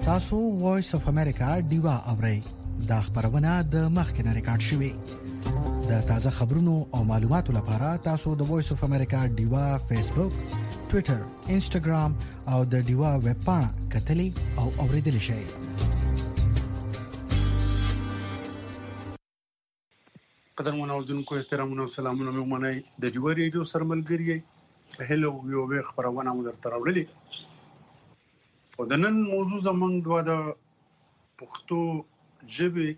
تاسو وایس اف امریکا ډیوا اورئ. دا خبرونه د مخکنه ریکارډ شوې. د تازه خبرونو او معلوماتو لپاره تاسو د وایس اف امریکا ډیوا فیسبوک، ټوئیټر، انسټاګرام او د ډیوا ویب پاڼه کتلې او اوریدلې شئ. قدرمن اوردونکو احترامونه او سلامونه مې ومنئ. د ډیوا ریډیو سرملګری هلو یو به خبرونه مو درته راوړلې. او د نن موضوع زمونږ د پښتو ژبې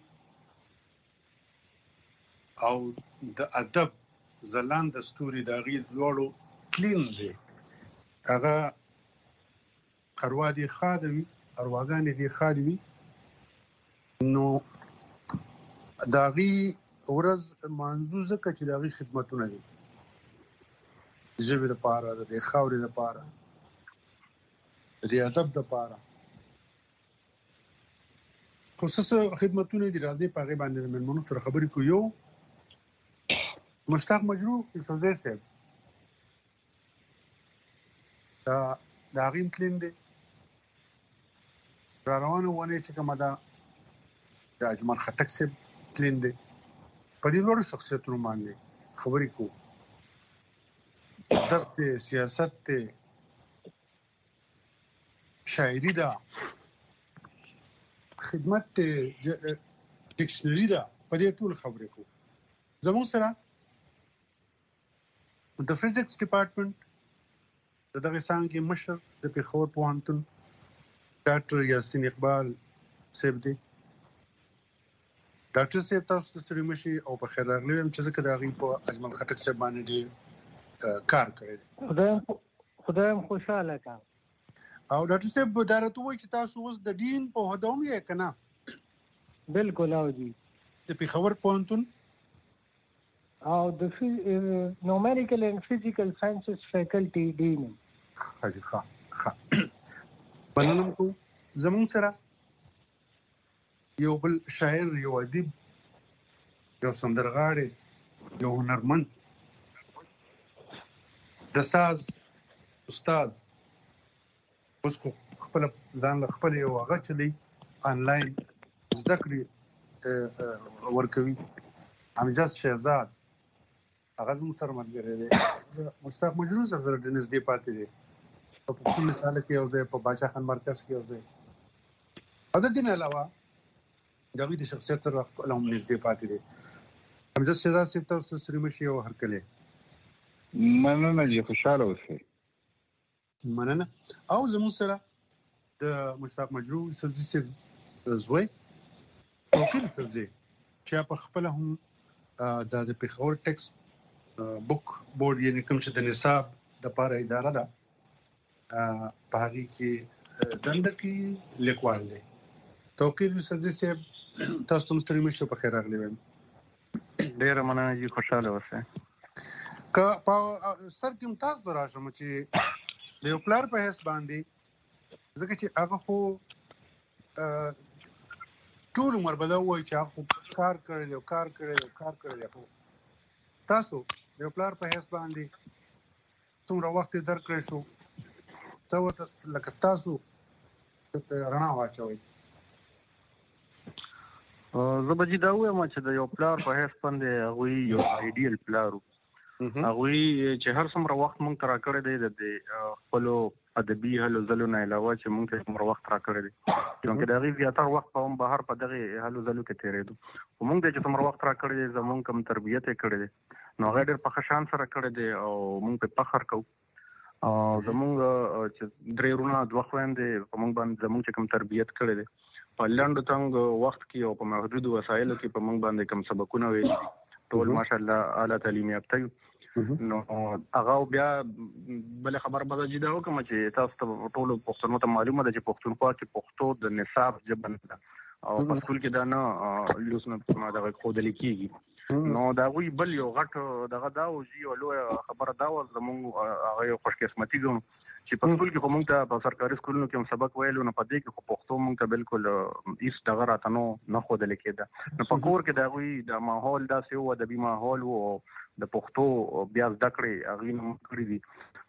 او د ادب ځلانده ستوري د هغې دواړو کلین دی. هغه اروا دې ښاده وي، ارواګانې دې ښاده وي. نو د هغې ورځ منځو ځکه چې د هغې خدمتونه دي د ژبې دپاره، د دې خاورې دپاره، د دې ادب دپاره. خصوص خدمتونه دي. راځي په هغې باندې د مېلمنو سره خبرې کوو. یو مشتاق مجروح یوسفزی صاحب د هغې کلین دی. را روانه اونۍ چې کومه ده د اجمل خټک صاحب کلین دی. په دې لوړو شخصیتونو باندې خبرې کوو. ادب دی، سیاست دی، شاعري ده، خدمت دی، ډکشنري ده. په دې ټول خبرې کوو. زموږ سره د فزکس ډپارټمنټ د دغه څانګې مشر د پېښور پوهنتون ډاکټر یاسین اقبال صاحب دی. ډاکټر صاحب تاسو ته ستړي مه شئ او په خیر راغلي یم چې ځکه د هغې په اجمل خټک صاحب باندې ډېر کار کړی دی. خدایم خوشحاله کړه. او ډاکټر صاحب دا راته ووایي چې تاسو اوس د ډین په عهده هم یې که نه؟ بالکل او جی. د پېښور پوهنتون او د نومریکل اینڈ فزیکل ساینسز فیکلټي ډین. حاجی ښه بلنه م کوو. زموږ سره یو بل شاعر، یو ادیب، یو سندرغاړی، یو هنرمند، د ساز استاد، اوس خو خپله ځان له خپله یو هغه چلی آنلاین زده کړې ورکوي. امجد شهزاد هغه زموږ سره ملګری دی. مشتاق مجروح صاحب سره ډېر نږدې پاتې دی. په پښتون رساله کې یو ځای، په باچا خان مرکز کې یو ځای. او د دې نه علاوه د هغوی د شخصیت سره خپله هم نږدې پاتې دی. امجد شهزاد صاحب تاسو ته ستړي مه شئ او هرکلی. مننه جی، خوشحاله اوسئ. مننه. او زموږ سره د مشتاق مجروح یوسفزي صاحب زوی توقیر یوسفزي چې په خپله هم د پېښور ټیکس بک بورډ، یعنې کوم چې د نصاب دپاره اداره ده، په هغې کې دنده کې لیکوال دی. توقیر یوسفزي صاحب تاسو ته هم ستړي مه شئ، په خیر راغلی وایم. ډېره مننه جي، خوشحاله اوسئ. که په سر کې هم تاسو ته راشم چې د یو پلار په حیث باندې، ځکه چې هغه خو ټول عمر به دا ووایي چې هغه خو کار کړی دی او کار کړی دی او کار کړی دی، خو تاسو د یو پلار په حیث باندې څومره وخت یې درکړی شو، څه ورته لکه تاسو رڼا واچوئ؟ زه به جي دا ووایم چې د یو پلار په حیث باندې هغوی یو آیډیل پلار وو. هغوی چې هر څومره وخت موږ ته راکړی دی د خپلو ادبي هلو ځلو نه علاوه چې موږ ته څومره وخت راکړی دی، چونکې د هغې زیاتر وخت به هم بهر په دغې هلو ځلو کې تېرېدو. خو موږ ته چې څومره وخت راکړی دی، زموږ کوم تربیت یې کړی دی، نو هغه ډېر په ښه شان سره کړی دی او موږ پرې فخر کوو. او زموږ چې 3 وروڼه 2 خویندې په موږ باندې زموږ چې کوم تربیت کړی دی، په لنډ تنګ وخت کې او په محدودو وسایلو کې په موږ باندې کوم سبقونه ویلي دي، ټول ماشاءالله اعلی تعلیم یافته یو. نو هغه بیا بله خبره به زه جدا وکړم چې تاسو ته ټولو پښتنو ته معلومه ده چې پښتونخوا کې پښتو د نصاب ژبه نه ده او په سکول کې دا نه لوس نه دغه ښودلې کېږي. نو د هغوی بل یو غټ دغه دا و چې یوه لویه خبره دا وه، زموږ هغه یو خوشقسمتي ګڼو چې په سکول کې خو موږ ته په سرکاري سکولونو کې هم سبق ویلو، نو په دې کې خو پښتو موږ ته بالکل هېڅ دغه راته نه ښودلې کېده. نو په کور کې د هغوی د ماحول داسې و، ادبي ماحول و، د پښتو بیا زده کړې هغوی نه کړي دي.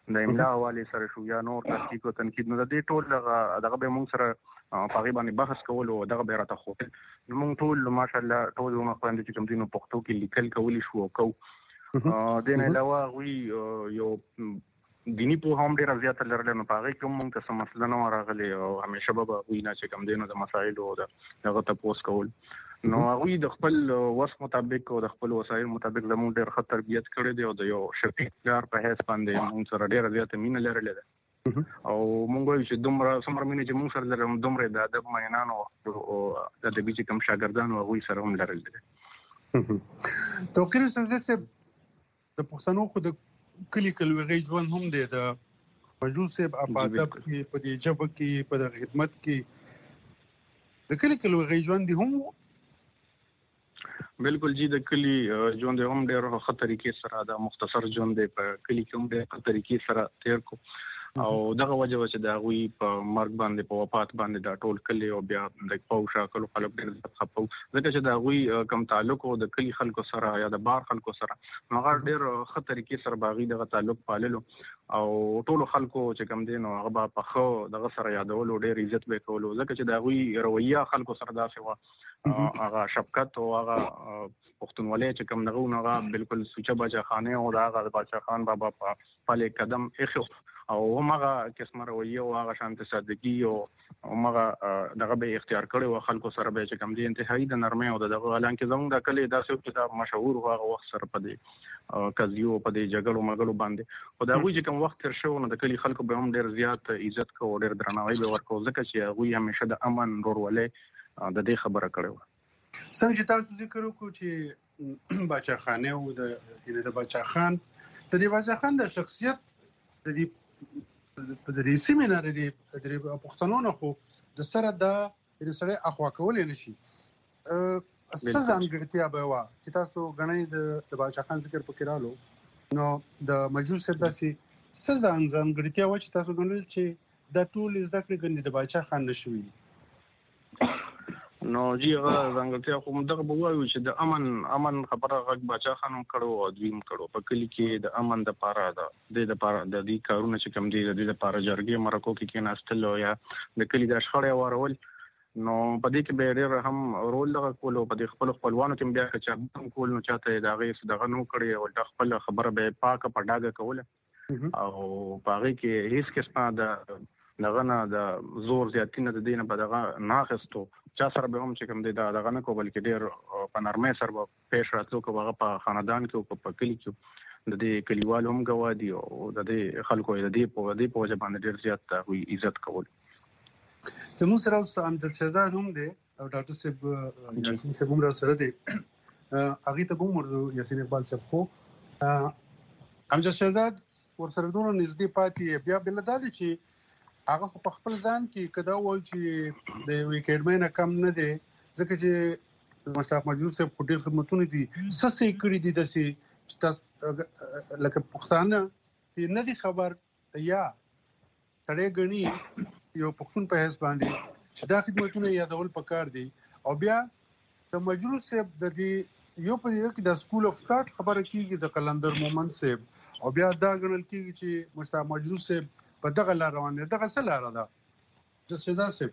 د املا حواله سره شو یا نور تحقیق او تنقید نو د دې ټول دغه به موږ سره په غیبه باندې بحث کول او دغه به راته خو نو موږ ټول ماشاءالله ټول موږ باندې چې کوم دینو پښتو کې لیکل کولی شو کو د نه علاوه وی یو دینی په هم ډیر زیات لرل نو پاره کوم موږ ته مسله نه راغلي او همیشه به وینا چې کوم دینو د مسایل او دغه تاسو کول نو هغه د خپل وس مطابق او د خپل وسایل مطابق زموږ ډیر ښه تربیت کړې دی او د یو شفیقدار په هیڅ باندې موږ سره ډیر زیات مینه لرلې ده او موږ وایو چې دومره سمره مینه چې موږ سره لرم دومره د ادب مینانو او د ادبي چې کوم شاګردانو هغه سره هم لرل دي توقیر سمزه د پښتنو خو د کلی کلوغي ژوند هم دی د مجلس په ادب کې په دې جبه کې په د خدمت کې د کلی کلوغي ژوند دی هم بالکل جی د کلی ژوند هم ډېر ښه طریقې سره د مختصر ژوند په کلی کې هم ډېر ښه طریقې سره تیر کو او دغه وجه چې دا غوي په مرګ باندې په وفات باندې دا ټول کلی او بیا د پوښا کلو خلک ډېر خپو ځکه چې دا غوي کم تعلق او د کلی خلکو سره یا د بار خلکو سره هغه ډېر ښه طریقې سره باغی دغه تعلق پاللو او ټول خلکو چې کم دین او هغه په خو دغه سره یادول ډېر عزت به کولو ځکه چې دا غوي رویه خلکو سره داسې و هغه شفقت او هغه پښتونولي چې کوم دغه نوغه بالکل سوچه بچا خانه او دا هغه بچا خان بابا په پاله قدم اخو او هغه قسمه رویه او هغه شانت صدقي او هغه دغه به اختیار کړي او خلکو سره به چې کوم دي انتهایی د نرمه او دغه اعلان کې زموږ د کلی داسې کتاب مشهور هغه وخت سره پدې کزیو پدې جګړو مګړو باندې او دا وی چې کوم وخت تر شو نو د کلی خلکو به هم ډیر زیات عزت کو ډیر درناوی به ورکو ځکه چې هغه همیشه د امن ورولې د دې خبره کړو څنګه چې تاسو ذکر وکړو چې بچا خانه او د بچا خان د دې بچا خان د شخصیت د دې په دې سیمینار د پښتنو نه خو د سره د سره اخوا کول نه شي سزان ګټیا به وا چې تاسو غنۍ د بچا خان ذکر پکې رالو نو د مجلس داسې سزان ګټیا و چې تاسو غنل چې د ټول زده کړې غندې د بچا خان نشوي نو جی هغه ځنګلتیا خو دغه به وایو چې د امن خبره غږ بچا خانم کړو او دویم کړو په کلی کې د امن د پاره د دې کارونه چې کم دي د دې لپاره جرګې مرکو کې ناستل یا د کلی د شخړې وارول نو په دې کې به ډېر هم رول لغه کولو په دې خپل خپلوانو کې بیا چې کول نو چاته دا غي دغه نو کړی او د خپل خبره به پاکه پډاګه کوله او باغې کې هیڅ قسمه د دغه د زور زیاتینه د دینه په دغه ناخستو چا سره به هم چې کوم دی دا دغه نه کو بلکې ډېر په نرمۍ سره پیش راتلو کو هغه په خاندان کې او په کلی کې د دې کلیوال هم گوادي او د دې خلکو د دې په وجه باندې ډېر زیات وي عزت کول زموږ سره اوس امجد شهزاد هم دی او ډاکټر صاحب یاسین صاحب هم سره دی هغه ته کوم ورته یاسین اقبال صاحب خو امجد شهزاد ورسره دونه نږدې پاتې بیا بل دادی چې هغه په خپل ځان کې کدا وای چې د ویکټمن کم نه دی ځکه چې مشتاق مجلس په ډېر خدمتونه دي سسې کړې دي داسې لکه پښتانه چې نه دي خبر یا تړې غني یو پښتون په هیڅ باندې چې دا خدمتونه یادول پکار دي او بیا د مجلس د دې یو په دې کې د سکول اف ثاټ خبره کیږي د قلندر مومن صاحب او بیا دا غنل کیږي چې مشتاق مجلس په دغه لار روان دي دغه څه لار ده د سیدا صاحب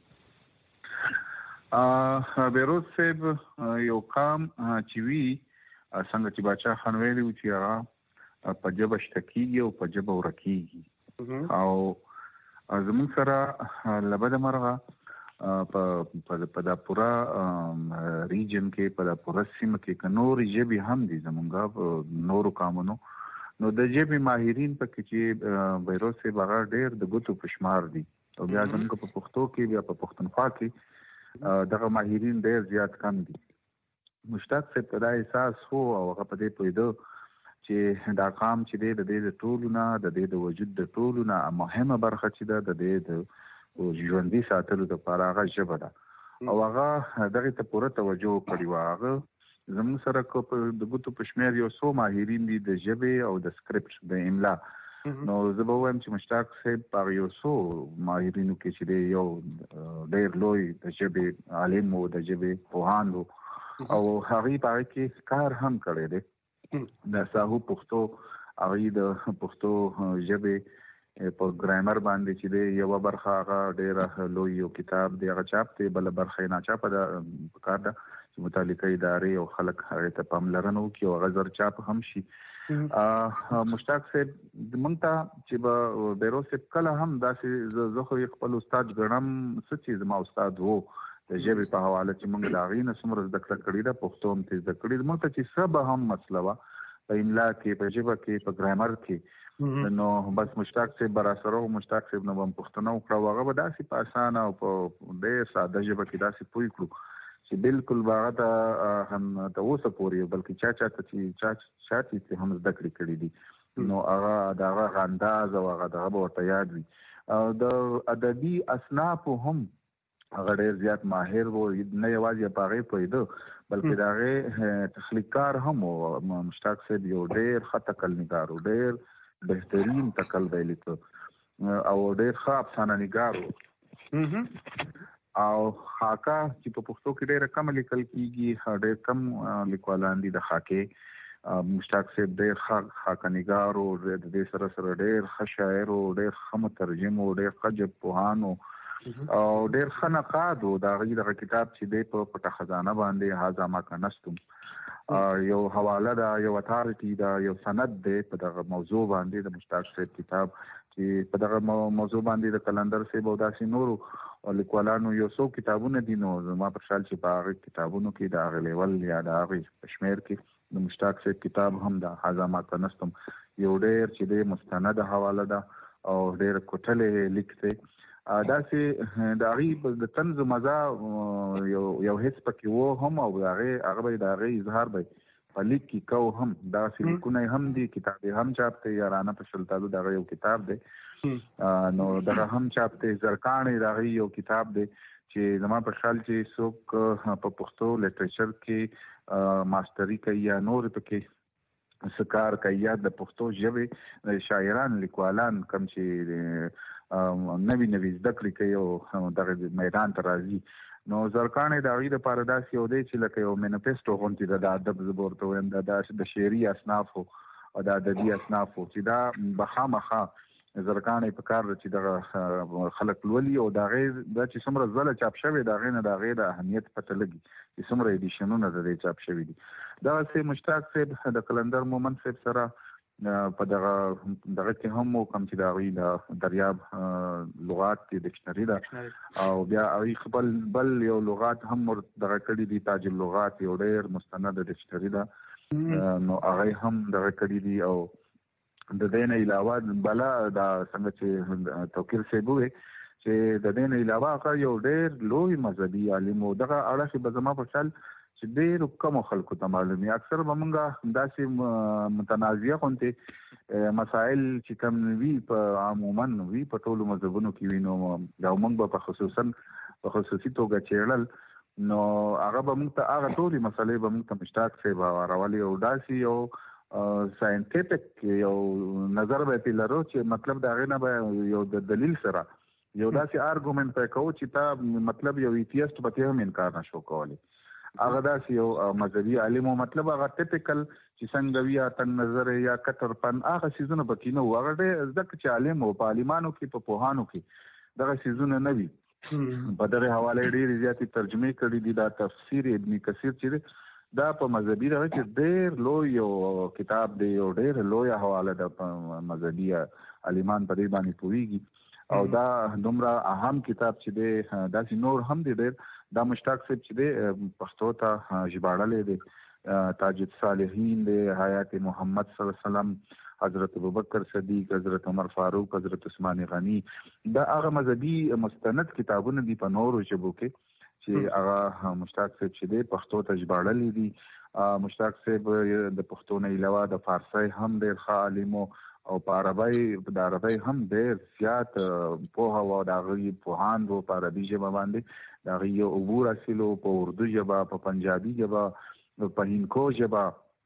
بیروز صاحب یو کام چې وی څنګه چې بچا خان ویلو چې هغه په جبه شتکیږي او په جبه ورکیږي او زموږ سره لبد مرغه په دا پورا ریجن کې په دا پورا سیمه کې نور جبه هم دي زمونږه نورو کامونو نو د جبه ماهرین په کې چې بیروز صاحب هغه ډېر د ګوتو پشمار دي او بیا زموږ په پښتو کې بیا په پښتونخوا کې دغه ماهرین ډېر زیات کم دي مشتاق صاحب په دا احساس هو او هغه په دې پوهېدو چې دا قام چې د ټولو نه د دې د وجود د ټولو نه مهمه برخه چې ده د دې د ژوندي ساتلو لپاره هغه ژبه ده او هغه دغه ته پوره توجه کړې وه هغه زموږ سره د ګوتو په شمېر یو څو ماهرین دي د ژبې او د سکرپټ د املا نو زه به وایم چې مشتاق صاحب هغه یو څو ماهرینو کې چې دی یو ډېر لوی د ژبې عالم و د ژبې پوهان و او هغې په هغې کې کار هم کړی دی د ساهو پښتو هغه د پښتو ژبې په ګرامر باندې چې دی یو برخه هغه ډېر لوی یو کتاب دی هغه چاپ دی بل برخه نه چاپ د کار ده چې متعلقه ادارې او خلک هغه ته پاملرنه وکړي او هغه زر چاپ هم شي مشتاق صاحب موږ ته چې به بیروز صاحب کله هم داسې زه خو خپل استاد ګڼم څه چې زما استاد وو د ژبې په حواله چې موږ د هغې نه څومره زده کړه کړې ده پښتو هم زده کړې موږ ته چې څه به هم مسله وه په املا کې په ژبه کې په ګرامر کې نو بس مشتاق صاحب برا سره مشتاق صاحب نو هم پښتنو کړو هغه به داسې په اسانه او په ډېر ساده ژبه کې داسې پوه کړو چې بالکل هغه ته هم ته اوسه پورې بلکې چا چې هم زده کړې کړي دي نو هغه د هغه انداز او هغه دغه به ورته یاد وي د ادبي اصنافو هم هغه ډېر زیات ماهر و نه یوازې په هغې پوهېده بلکې د هغې تخلیقکار هم و مشتاق صاحب یو ډېر ښه تکل نګار و ډېر بهترین تکل به لیکه او ډېر ښه افسانه نګار و او خاکه چې په پښتو کې ډېره کم لیکل کېږي ډېر کم لیکوالان دي د خاکې مشتاق صاحب ډېر ښه خاکه نګار و د دې سره سره ډېر ښه شاعر و ډېر ښه مترجم و ډېر ښه ژبپوهان و او ډېر ښه نقاد و د هغې دغه کتاب چې دی په پټه خزانه باندې هذا ما کنستم یو حواله ده یو اتارټي ده یو سند دی په دغه موضوع باندې د مشتاق صاحب کتاب چې په دغه موضوع باندې د قلندر صاحب او داسې نورو لیکوالانو یو څو کتابونه دي نو زما په خیال چې په هغې کتابونو کې د هغې لیول یا د هغې په شمېر کې د مشتاق صاحب کتاب هم ده هذا ما کنستم یو ډېر چې دی مستند حواله ده او ډېر کوټلې لیک دی داسې د هغې د طنز مزه یو حس پکې و هم او هغه به د هغې اظهار به په لیک کې کو هم داسې لیکونه هم دي کتاب یې هم چاپ دی یارانه په شلتالو د هغه یو کتاب دی نو دغه هم چاپ دی زرکاڼې د هغې یو کتاب دی چې زما په خیال چې څوک په پښتو لټریچر کې ماسټري کوي یا نور پکې څه کار کوي یا د پښتو ژبې شاعران لیکوالان کوم چې نوی زده کړې کوي او دغه میدان ته راځي نو زرکاڼې د هغې دپاره داسې یو دی چې لکه یو مینیفیسټو غوندې ده د ادب زه به ورته وایم د شعري اصنافو او د ادبي اصنافو چې دا به خامخا زرکاڼې په کار ده چې دغه خلک لولي او د هغې دا چې څومره ځله چاپ شوی د هغې نه د هغې د اهمیت پته لګي چې څومره ایډیشنونه د دې چاپ شوي دي دغسې مشتاق صاحب د قلندر مومند صاحب سره په دغه کې هم کوم چې د هغوی د دریاب لغات دي ډکشنري ده او بیا هغوی خپل بل یو لغات هم دغه کړي دي تاج اللغات یو ډېر مستند ډکشنري ده نو هغوی هم دغه کړي دي او د دې نه علاوه بله دا څنګه چې توکیر صاحب وویل چې د دې نه علاوه هغه یو ډېر لوی مذهبي عالم و دغه اړه به زما په خیال چې ډېرو کمو خلکو ته معلوم وي اکثر به موږ داسې متنازعه غوندې مسایل چې کوم وي په عموما وي په ټولو مذهبونو کې وي نو او موږ به په خصوصي توګه څېړل نو هغه به موږ ته هغه ټولې مسلې به موږ ته مشتاق صاحب هوارولې او داسې یو ساینټیفیک یو نظر به پې لرو چې مطلب د هغې نه به یو د دلیل سره یو داسې آرګومنټ پې کوو چې تا مطلب یو ایتیسټ به ترې هم انکار نه شو کولی هغه داسې یو مذهبي عالم و مطلب هغه ټیپیکل چې څنګه وي یا تنګ نظر یا کتر پن هغه څیزونه پکې نه وو هغه ډېر زده کړه چې عالم و په عالمانو کې په پوهانو کې دغه څیزونه نه وي په دغې حوالې ډېرې زیاتې ترجمې کړي دي دا تفسیر ابن کثیر چې دا په مذهبي دغه کې ډېر لوی یو کتاب دی یو ډېر لویه حواله ده په مذهبي عالمان په دې باندې پوهېږي او دا دومره اهم کتاب چې دی داسې نور هم دی ډېر دا مشتاق صاحب چې دی پښتو ته ژباړلی دی تاج الصالحین دی حیات محمد صلی الله علیه وسلم حضرت ابوبکر صدیق حضرت عمر فاروق حضرت عثمان غنی دا هغه مذهبي مستند کتابونه دي په نورو ژبو کې چې هغه مشتاق صاحب چې دی پښتو ته ژباړلی دي مشتاق صاحب د پښتو نه علاوه د فارسي هم ډېر ښه عالم او په عربی هم ډېر زیات پوهه و د هغوی پوهان و په عربي ژبه باندې د هغوی یو عبور حاصل و په اردو ژبه په پنجابي ژبه په هندکو ژبه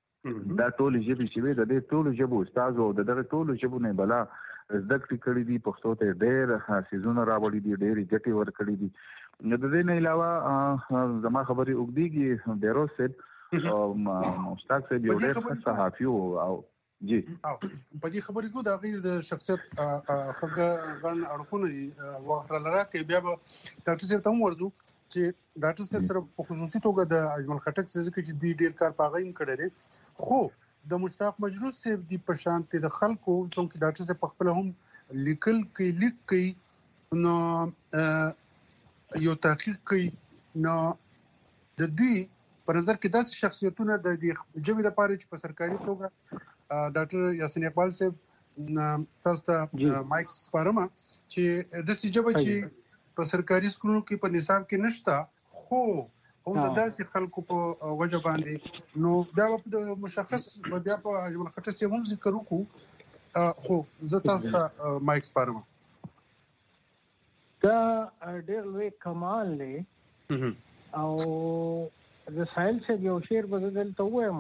دا ټولې ژبې چې وې د دې ټولو ژبو استاد و د دغه ټولو ژبو نه بلا زده کړې کړي دي پښتو ته ډېر څیزونه راوړي دي ډېرې ګټې ورکړي دي د دې نه علاوه زما خبرې اوږدېږي بیروز صاحب مشتاق صاحب یو ډېر ښه صحافي و او جی په دې خبرې کو دا غي د شخصیت خګه غن اړخونه دي واخره لره کې بیا ډاکټر صاحب ته ورزو چې ډاکټر صاحب سره په خصوصي توګه د اجمل خټک سره چې دی ډیر کار پاغیم کړی خو د مشتاق مجروح صاحب دی په شانتي د خلکو څنګه ډاکټر صاحب په خپل هم لیکل کې نو یو تحقیق کوي نو د دې په نظر کې داسې شخصیتونه د دې جوړې لپاره چې په سرکاري توګه ډاکټر یاسین اقبال صاحب تاسو ته مایک سپارم چې د سجبه چې په سرکاري سکولونو کې په نصاب کې نشتا خو هم د داسې خلکو په وجه باندې نو بیا په مشخص بیا په اجمل خټک سره هم ذکر وکړو خو زه تاسو ته مایک سپارم دا ډېر لوی کمال دی او د سایل څخه یو شعر بدل ته وایم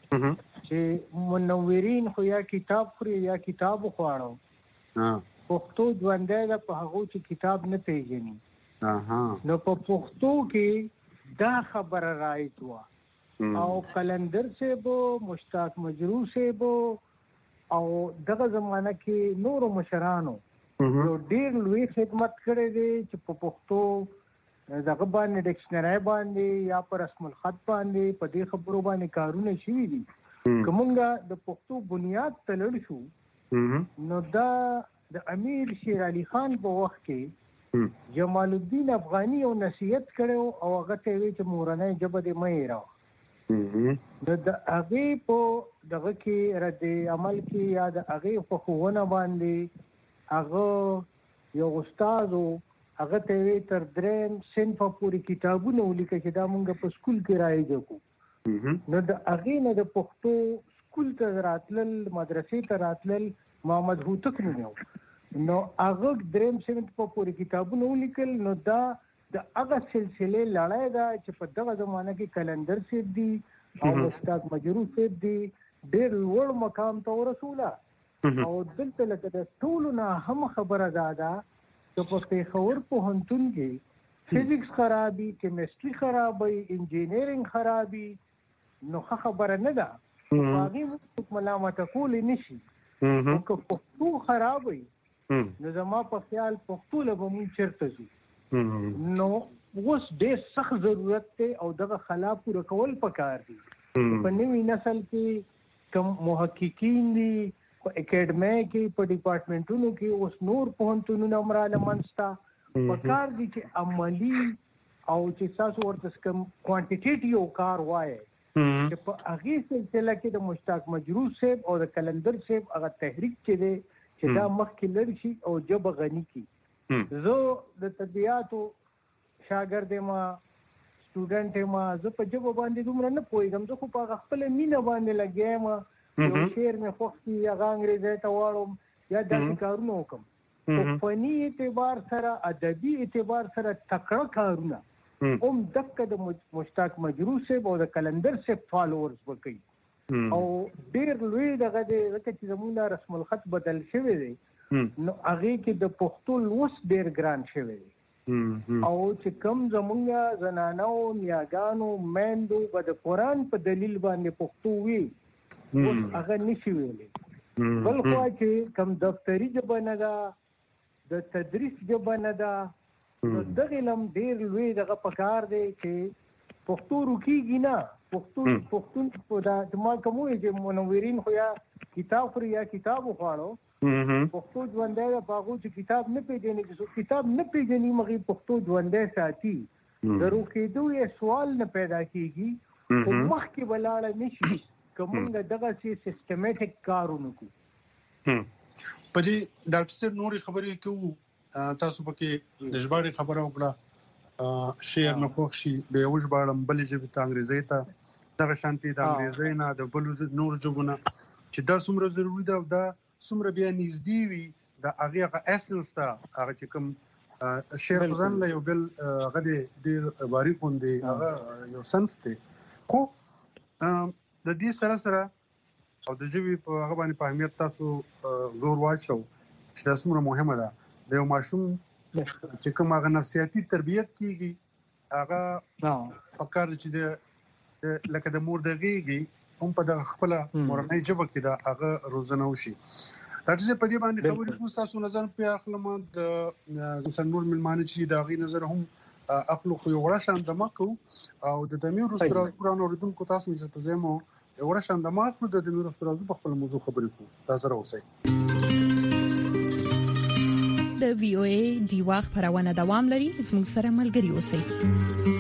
چې منورین خو یا کتاب خوري یا کتاب خواړو پښتو ژوندۍ ده په هغه چې کتاب نه پیژني نو په پښتو کې دا خبره راځي او قلندر صاحب مشتاق مجروح صاحب او دغه زمانہ کې نور مشرانو یو ډیر لوی خدمت کړی دی چې په پښتو دغه باندې ډکشنری باندې یا پر رسم الخط باندې په دې خبرو باندې کارونه شوي دي کومه د پښتو بنیاد تلل شو نو دا د امیر شیر علي خان په وخت کې جمال الدین افغاني او نصیحت کړو او هغه ته وی چې مورنۍ ژبه دې مې راو د هغه په دغه کې رد عمل کې یا د هغه په خوونه باندې هغه یو استاد هغه ته وی تر درېم صنف پورې کتابونه ولیکه چې دا مونږ په سکول کې راځو نو د هغه نه د پښتو سکول ته راتلل مدرسې ته راتلل محمد هوتک نو هغه درېم صنف پورې کتابونه ولیکل نو دا د هغه سلسله لړۍ دا چې په دغه زمانه کې کلندر صاحب دی او مشتاق مجروح صاحب دی ډېر لوړ مقام ته ورسوله او دلته لکه د ټولو نه هم خبره ده چې په پېښور پوهنتون کې فزیکس خرابي کیمستري خرابي انجینیرینګ خرابي نو خبره نه ده هغه موږ ملامت کول نشي که پښتو خرابي نو زما په خیال پښتو له موږ چرته ځو نو اوس ډېر سخت ضرورت دی او دغه خلا پوره کول پکار دي په نوي نسل کې کوم محققین دي په اکیډمي کې په ډپارټمنټونو کې اوس نور پوهنتونونه امراله منستا پکار دي چې عملی او چې تاسو ورته کوم کوانټیټیټیو کار وایي چې په هغه سلسله کې د مشتاق مجروح صاحب او د کلندر صاحب هغه تحریک چې دی چې دا مخکې لړ شي او جبه غني کی زه د طبيعاتو شاګرد ما سټوډنټ ما زه په جبه باندې دومره نه پوهیږم زه خو په خپل مینه باندې لګیم یو شعر مې خوښي هغه انګریزي ته واړم یا د کارونو وکم په فني اعتبار سره ادبي اعتبار سره تکړه کارونه دغه د مشتاق مجروح صاحب او د کلندر صاحب فالوورز وکړي او ډېر لوی دغه چې زموږ رسم الخط بدل شوی دی نو هغه کې د پښتو لوس ډېر ګران شوی دی او چې کوم زموږ زنانو میاګانو میندو به د قرآن په دلیل باندې پښتو وي اوس هغه نشي ویلی بل خو چې کوم دفتري ژبه نه ده د تدریس ژبه نه ده نو دغه علم ډېر لوی دغه پکار دی چې پښتو روکیږي نه پښتون په دا ما کوم چې منورین خو یا کتاب خوري یا کتاب وخواړو پښتو ژوندۍ ده باغو چې کتاب نه پیژني چې کتاب نه پیژني مغي پښتو ژوندۍ ساتي درو کېدو یې سوال نه پیدا کیږي خو مخکې ولاړ نشي کومه دغه سي سیستماتیک کارونه کو په دې ډاکټر صاحب نوري خبرې کوو تاسو پکې د ژباړې خبره وکړه شعر نه خوښ شي به یو ژباړم بلې ژبې ته انګریزي ته دغه شانتي د انګریزي نه د بل نور ژبونه چې دا څومره ضروري ده دا څومره بیا نږدې وي د هغه اسنس ته هغه چې کوم شعر ځان له یو بل هغه ډېر باریک غوندې هغه یو صنف دی خو د دې سره او د ژبې په هغه باندې په اهمیت تاسو زور واچو چې دا څومره مهمه ده د یو ماشوم چې کوم هغه نفسیاتي تربیت کیږي هغه پکار چې د لکه د مور د غېږې هم په دغه خپل مورنۍ ژبه کې دا هغه روزنه وشي. دا چې په دې باندې خبرې کوم تاسو نظر په اخلم د سنور ملمانه چې دا غي نظر هم اخلو خو یو ورشان د مکو او د دمیر رستوران اوردونکو تاسو مې ته زمو یو ورشان د ماخلو د دمیر رستوران په خپل موضوع خبرې کوو. تاسو راوځئ. د وی او ای دیوا خبرونه دوام لري. زموږ سره ملګري اوسئ.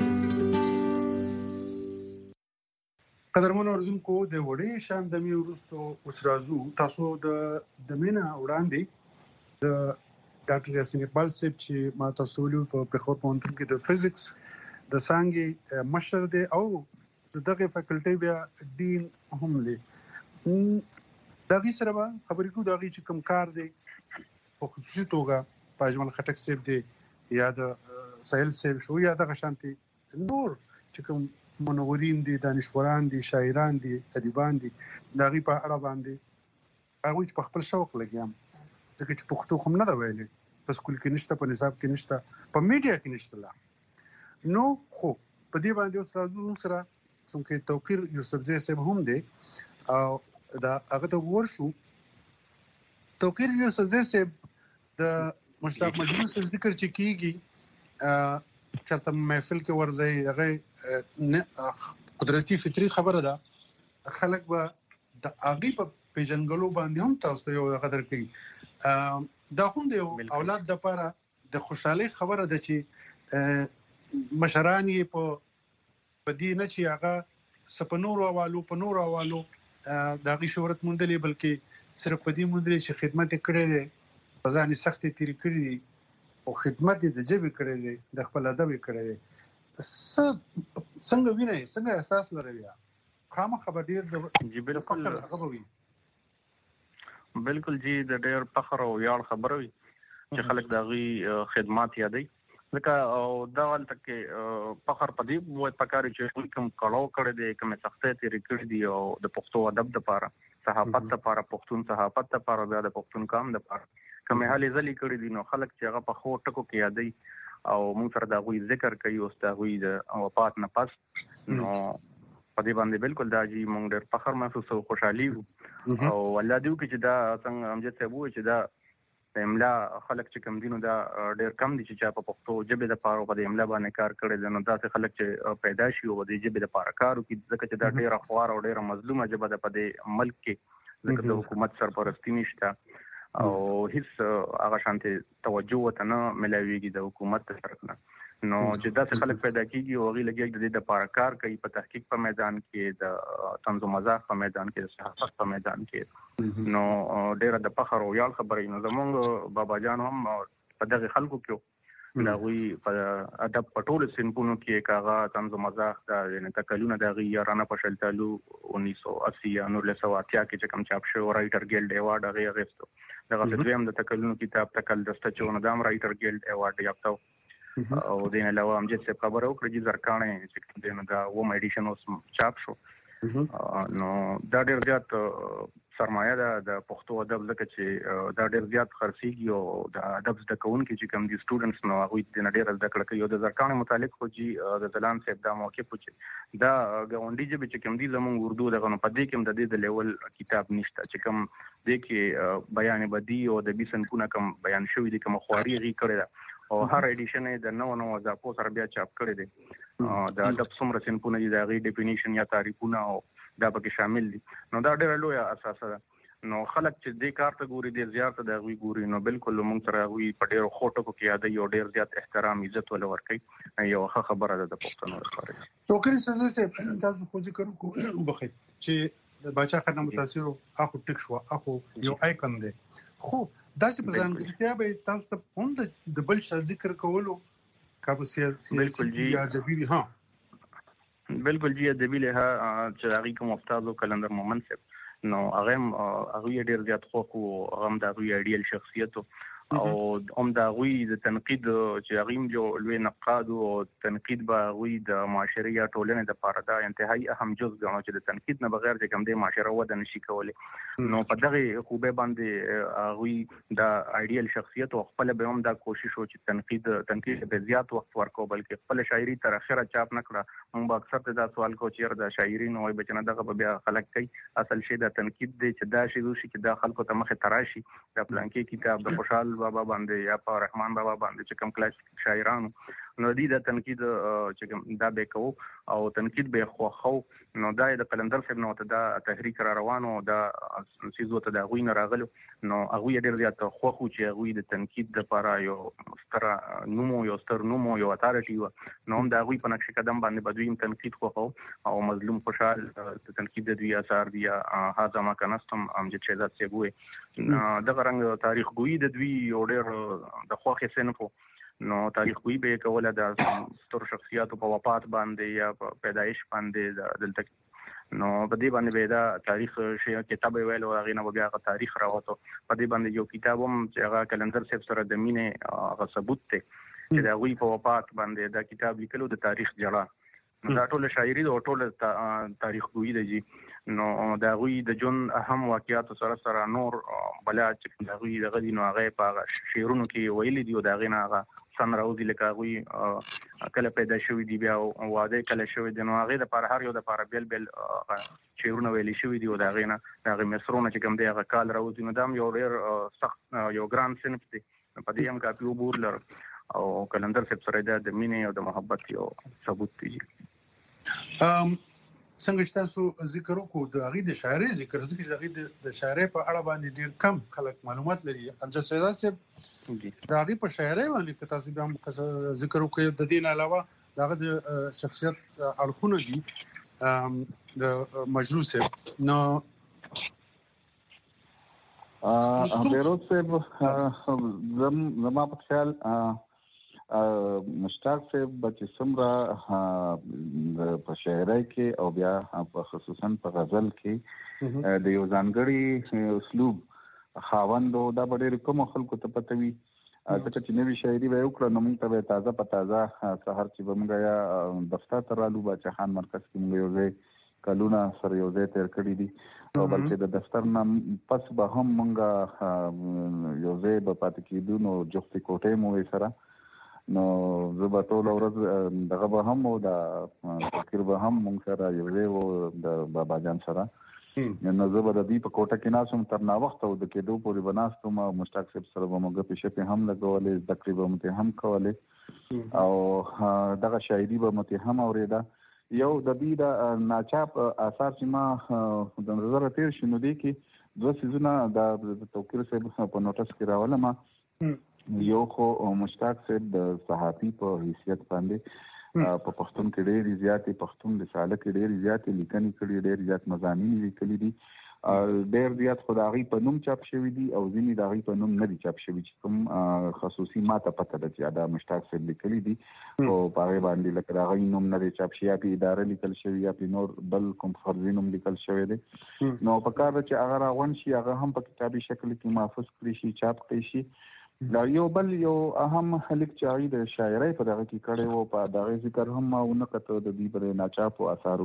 قدرمن اوردونکو د وړې شان د می ورستو وسرازو تاسو د مینا وړاندې د ډاکټر یاسین اقبال صاحب چې ما تاسو ولې په پخور پونتن کې د فزکس د سانګي مشر دی او دغه فیکلټي بیا ډین هم لري. دغه سره خبرې کوو دغه چې کوم کار دی په خصوصي توګه پاجمل خټک صاحب دی یا د سهیل صاحب شو یا د غشانتي نور چې کوم منورین دي دانشوران دي شاعران دي ادیبان دي دغه په اړه باندې هغه چې په خپل شوق لګیام ځکه چې پښتو هم نه دا ویلي په سکول کې نشته په نصاب کې نشته په میډیا کې نشته لا نو خو په دې باندې اوس راځو سره څنګه توقیر یوسفزی صاحب هم دی او دا هغه ته ورشو توقیر یوسفزی صاحب د مشتاق مجلس ذکر چې کیږي چرته محفل کې ورځي هغه قدرتي فطري خبره ده خلک به د اغي په پیژنګلو باندې هم تاسو یو قدر کوي. دا هم د اولاد د لپاره د خوشحالي خبره ده چې مشران یې په دې نه چې هغه سپنور اوالو د غي شهرت مونډلې بلکې صرف په دې مونډلې چې خدمت کړي دي په ځاني سختي تیر کړی دي او خدمت د جبې کړی دی د خپل ادب کړی دی. څنګه وینئ څنګه احساس لرئ خامہ خبر ډیر د فخر غووي بالکل جی د ډیر فخر او یاد خبره وي چې خلک دغه خدمات یادي ځکه او دا ولته کې فخر پدې وای پکاري چې کوم کړهو کړی دی کوم سختۍ تیر کړی دی او د پښتو ادب لپاره صحافت لپاره پښتون صحافت لپاره بیا د پښتون کام لپاره کومه حالې زلي کړې دي نو خلک چې هغه په خو ټکو کې یادي او موږ سره دا غوي ذکر کوي او دا غوي د وفات نه پس نو په دې باندې بالکل دا جی موږ ډېر فخر محسوس او خوشحالي او الله دې وکړي چې دا څنګه امجد صاحب وایي چې دا املا خلک چې کم دینو دا ډېر کم دي چې په پښتو ژبه د پاره په املا باندې کار کړي نو دا خلک چې پیدا شي او د ژبه د پاره کار وکړي ځکه چې دا ډېر خوار او ډېر مظلومه ژبه ده په دې ملک کې ځکه د حکومت سرپرستی نشته او هیڅ هغه شانتي توجه وته نه ملويږي د حکومت طرف نه نو چې دا خلک پیدا کیږي او غي لګي د دې لپاره کار کوي په تحقیق په میدان کې د طنز او مزاح په میدان کې د صحافت په میدان کې نو ډېر د فخر او یاد خبرې نو زمونږ بابا جان هم په دغه خلکو کې دا وی په ادب پټول سنپونو کې کاغه طنز او مزاح دا نه تکلونه د غي رانه په شلتالو 1980 یا 1980 کې چې کوم چاپ شو رائټر ګیلډ ایوارډ هغه غوښتو دغه د دویم د تکلونو کتاب تکل دسته چونه دام رائټر ګیلډ ایوارډ یافتو او دین علاوه هم چې خبره وکړه چې زرکانه چې دینه دا و ایډیشن اوس چاپ شو نو دا ډېر زیات سرمایه ده د پښتو ادب ځکه چې دا ډېر زیات خرڅيږي او د ادب زده کوونکي چې کوم دي سټوډنټس نو هغه د ډېر زده کړه کوي او د زرکانه متعلق خو چې د زلان صاحب دا موقع پوښي دا غونډي چې کوم دي زموږ اردو دغه په دې کې د دې د لیول کتاب نشته چې کوم د کې بیان بدی او د بیسن پونه کوم بیان شوی دي کوم خواري غي کړی او هر ایډیشن د نو اضافو سره بیا چاپ کړی دی د ادب څومره سنپونه دي د غي ډیفینیشن یا تعریفونه او دا پکې شامل دي نو دا ډېر لوی اساس ده نو خلک چې دې کار ته ګوري ډېر زیات د غوي ګوري نو بالکل موږ سره غوي په ډېر خوټو کې یاد یو ډېر زیات احترام عزت ول ورکي یو ښه خبره ده د پښتنو لپاره توکر سره تاسو خو ذکر کوو بخي چې د بچا خدمت متاثر اخو ټیک شو اخو یو آیکن دی خو داسې په ځانګړتیا به تاسو ته هم د بل څه ذکر کولو کابو سیاسي یا د بي ها بالکل جی د ویله چې هغه کوم استاد کلندر مومن صاحب نو هغه ډیر زیات خو هغه د هغه ایډیل شخصیت او هم دا غوي د تنقید چې غیم جو لوی نقاد او تنقید به غوي د معاشري یا ټولنې د لپاره دا انتهایی اهم جزء ګڼو چې د تنقید نه بغیر چې کوم د معاشره وده نشي کولای. نو په دغه خوبه باندې غوي دا ایډیل شخصیت او خپل به هم دا کوشش و چې تنقید به زیات وخت ورکو بلکې خپل شاعري تر اخره چاپ نکړه. موږ اکثر دا سوال کو چې د شاعري نو وي بچنه دغه بیا خلک کوي اصل شی د تنقید دی چې دا شی دوشي چې دا خلکو ته مخه تراشي د پلانکی کتاب د خوشحال بابا باندې یا په رحمان بابا باندې چې کوم کلاسیک شاعرانو نو د تنقید چې دا به کو او تنقید به خو نو دا د قلندر صاحب نو ته دا تحریک را روانو دا سیزو ته دا غوین راغلو نو هغه ډیر زیات خو چې هغه د تنقید د لپاره یو ستر نومو یو اتارټي نو هم دا غوی په نقش قدم باندې بدویم تنقید خو او مظلوم خوشحال تنقید د دوی اثر دی هاذا ما کنستم چې شهزاد سیبوي دغه رنګ تاریخ ګوی د دوی یو ډیر د خوخه سنفو نو تاریخ کوي به کوله د ستر شخصیاتو په وفات باندې یا په پیدایش باندې دلته نو په دې باندې به دا تاریخ شی کتاب ویل او هغه نه بیا تاریخ راوته په دې باندې یو کتاب هم چې هغه کلندر صاحب سره د مینې هغه ثبوت ته چې دا وی په وفات باندې دا کتاب لیکلو د تاریخ جړه دا ټول شاعري او ټول تاریخ کوي دی نو دا غوي د جون اهم واقعیات سره نور بلا چې دا غوي د غدي نو هغه په شعرونو کې ویلي دی او دا غینه هغه سن راوځي لکه غوي کله پیدا شوی دی بیا واده کله شوی دی نو هغه د پر هر یو د پر بیل شعرونه ویلي شوی دی او دا غینه هغه مصرونه چې کوم دی هغه کال راوځي نو دا یو ډیر سخت یو ګران صنف دی په دې هم کافي وبور لر او کلندر صاحب سره د مینې او د محبت یو ثبوت دی. څنګه چې تاسو ذکر وکړو د هغه د شاعري ذکر د شاعري په اړه باندې ډیر کم خلک معلومات لري. امجد سیدات صاحب د هغه په شاعري باندې که تاسو بیا هم ذکر وکړو د دین علاوه دغه د شخصیت اړخونه دي د مجروح صاحب نو بیروت صاحب زما په خیال مشتاق صاحب چې څومره په شاعرۍ کې او بیا په خصوصا په غزل کې د یو ځانګړي اسلوب خاوندو دا ډېر کوم خلکو ته پته وي ځکه چې نوې شاعري به وکړه نو موږ ته تازه په تازه سهار چې به موږ یا دفتر ته رالو باچا خان مرکز کې موږ یو ځای کلونه سره یو ځای تیر کړي دي او بلکې د دفتر نه پس به هم موږ یو ځای به پاتې کېدو نو جفتې کوټې مو سره نو زه به ټول ورځ دغه به هم او د فکر به هم موږ سره یو ځای و د بابا جان سره نو زه به د دې په کوټه کې ناسم تر نا وخت او د کېدو پورې به ناستم او مشتاق صاحب سره به موږ په شپې هم لګولې تقریبا مته هم کولې او دغه شاعري به مته هم اورېده. یو د دې د ناچاپ اثر چې ما د نظر تیر شنو دي کې دوه سيزونه د توقیر صاحب په نوټس کې راولم یو خو مشتاق صاحب د صحافي په حیثیت باندې په پښتون کې ډېر زیاتې پښتون رساله کې ډېر زیاتې لیکنې کړي ډېر زیات مضامین لیکلي دي ډېر زیات خدای په نوم چاپ شوی دي او ځینې د هغې په نوم نه دي چاپ شوي چې کوم خصوصي ماته پته ده چې دا مشتاق صاحب لیکلي دي او په هغې باندې لکه د هغې نوم نه دی چاپ شوی یا په اداره لیکل شوي یا په نور بل کوم فرضي نوم لیکل شوی دی نو په کار ده چې هغه راغونډ شي هغه هم په کتابي شکل کې محفوظ کړي شي چاپ کړي شي دا یو بل یو اهم هلیک چې هغې د شاعرۍ په دغه کې کړی و په دغه ذکر هم ما ونه کته د دې پر ناچاپو اثارو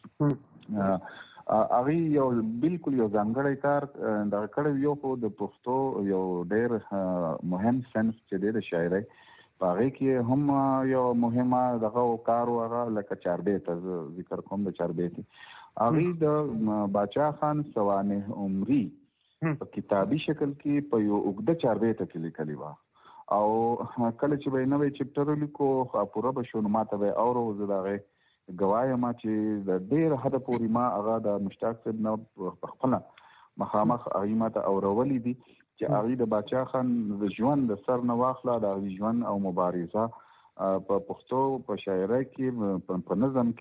کې هغه یو بالکل یو ځانګړی کار دا کړی یو خو د پښتو یو ډېر مهم صنف چې د شاعرۍ په هغې کې هم یو مهمه دغه کار و هغه لکه چاربیت ذکر کوم د چاربیت هغې د باچا خان سوانح عمري په کتابي شکل کې په یو اوږده چاربیته کې لیکلې وه او کله چې به یې نوی چپټر لیکو پوره به شو نو ما ته به یې اورو زه د هغې ګوایم ما چې د ډېر حده پورې ما هغه د مشتاق صاحب نه پخپله مخامخ هغې ما ته اورولي دي چې هغې د باچا خان د ژوند د سر نه واخله د هغې ژوند او مبارزه په پښتو په شاعرۍ کې په نظم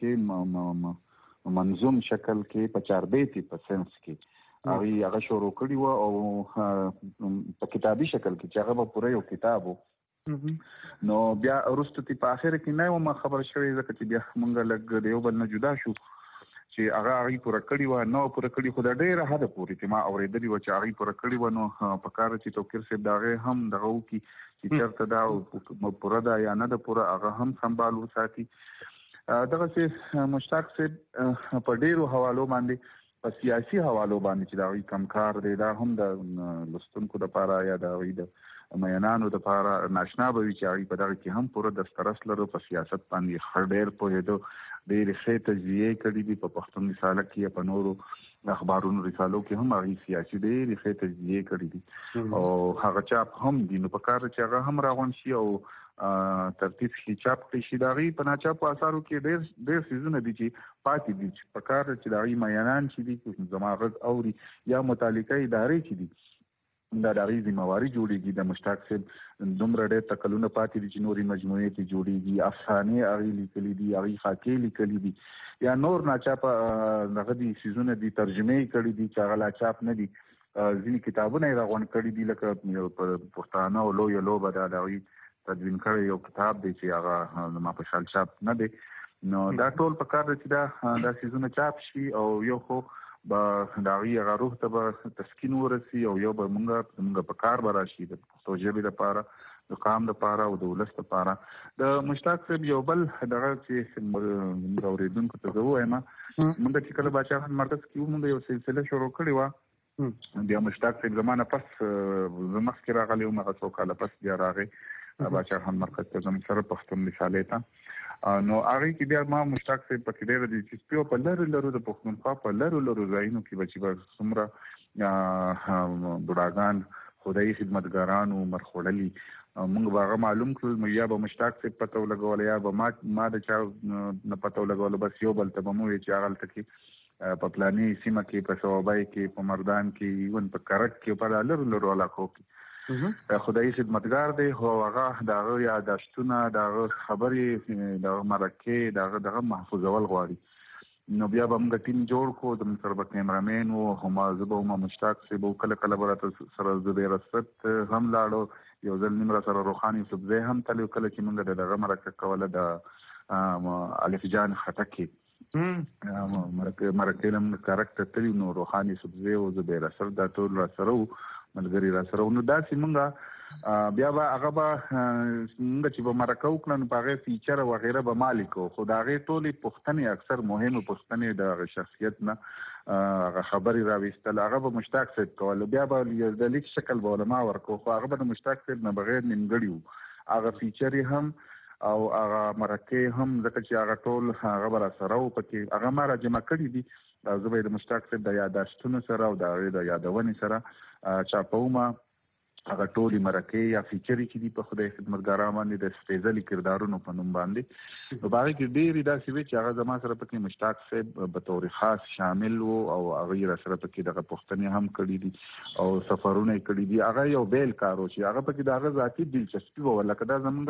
کې منظوم شکل کې په چاربیتي په سنس کې هغه شروع کړي وه او په کتابي شکل کې چې هغه به پوره یو کتاب و نو بیا وروسته په اخر کې نه وم خبر شوی ځکه چې بیا موږ لږ د یو بل نه جدا شو چې چې هغه پوره کړی و نو پوره کړی خو د ډیره حد پورې چې ما اورېدلی و چې هغه پوره کړی و نو په کار چې توکر صاحب دغه هم دغه وکي چې چرته دا پوره دا یا نه د پوره هغه هم سنبال وساتي. دغه چې مشتاق صاحب په ډیرو حوالو باندې په سیاسي حوالو باندې چې دا کم کار دی دا هم د لستونکو لپاره یا د مینانو لپاره ناشنا به وي چې هغه په دغه کې هم پوره دسترس لرو په سیاست باندې ډېر پوهېدو ډېرې ښې تجزیې کړي دي په پښتون رساله کې په نورو اخبارونو رسالو کې هم هغه سیاسي ډېرې ښې تجزیې کړي دي او هغه چاپ هم دي نو په کار چې هغه هم راغون شي او ترتیب شي چاپ کړي شي د هغې په ناچاپو اثارو کې ډېر څیزونه دي چې پاتې دي چې په کار چې د هغې میانان چې دي زما غږ اوري یا متعلقه ادارې چې دي دا د هغې ذمهواري جوړېږي. د مشتاق صاحب دومره ډېر تکلونه پاتې دي چې نورې مجموعې ته جوړېږي افسانې هغې لیکلي دي هغې خاکې لیکلي دي یا نور ناچاپه دغه دي څیزونه دي ترجمې یې کړي دي چې هغه لا چاپ نه دي. ځینې کتابونه یې راغونډ کړي دي لکه پښتانه او لویه لوبه دا د هغې تدوین کړی یو کتاب دی چې هغه زما په شال چاپ نه دی. نو دا ټول په کار دی چې دا څیزونه چاپ شي او یو خو به د هغې هغه روح ته به تسکین ورسي او یو به زمونږ په کار به راشي د پښتو ژبې لپاره د قام لپاره او د ولس لپاره. د مشتاق صاحب یو بل دغه چې زموږ اورېدونکو ته زه ووایم موږ چې کله باچا خان مرکز کې وو موږ یو سلسله شروع کړې وه بیا مشتاق صاحب زما نه پس زه مخکې راغلی وم هغه څو کاله پس بیا راغی باچا خان مرکز ته زموږ سره پښتون رسالې ته نو هغې کې بیا ما مشتاق صاحب پکې ډېره دلچسپي وه په لرو لرو د پښتونخوا په لرو ځایونو کې به چې به څومره بوډاګان خدایي خدمتګاران عمر خوړلي موږ به هغه معلوم کړل یا به مشتاق صاحب پته ولګوله یا به ما د چا نه پته ولګوله بس یو بل ته به مو وایي چې هغلته کې په پلاني سیمه کې په صوابۍ کې په مردان کې ایون په کرک کې په لرو علاقو کې خدایي خدمتګار دی خو هغه د هغه یاداشتونه د هغه خبرې د هغه مرکې د هغه دغه محفوظول غواړي. نو بیا به موږ ټیم جوړ کړو د موږ سره به کیمرامین و زه به وم مشتاق صاحب و کله به راته سره زبیر اسد هم لاړو یو ځل نیم را سره روخان یوسفزی هم تللی کله چې موږ د دغه مرکه کوله د الف جان خټکي مرکې له موږ کرک ته تللي نو روخان یوسفزی و زبیر اسد دا ټول را سره و ملګري را سره نو داسې موږ بیا به هغه به موږ چې به مرکه وکړه نو په هغې فیچر وغیره به ما لیکو خو د هغې ټولې پوښتنې اکثر مهمې پوښتنې د هغه شخصیت نه هغه خبرې راویستل هغه به مشتاق صاحب کول بیا به د لیک شکل به علما ورکو خو هغه به د مشتاق صاحب نه بغیر نیمګړي وو هغه فیچر هم او هغه مرکې هم ځکه چې هغه ټول هغه به را سره و پکې هغه ما را جمع کړي دي زه به یې د مشتاق صاحب د یاداشتونو سره او د هغې د یادونې سره چاپومه هغه ټولې مرکې یا فیچرې چې دي په خدای خدمتګاران باندې د سپېڅلي کردارونو په نوم باندې نو په هغې کې ډېرې داسې وې چې هغه زما سره پکې مشتاق صاحب به طور خاص شامل و او هغه را سره پکې دغه پوښتنې هم کړي دي او سفرونه یې کړي دي هغه یو بیل کار و چې هغه پکې د هغه ذاتي دلچسپي وه لکه دا زمونږ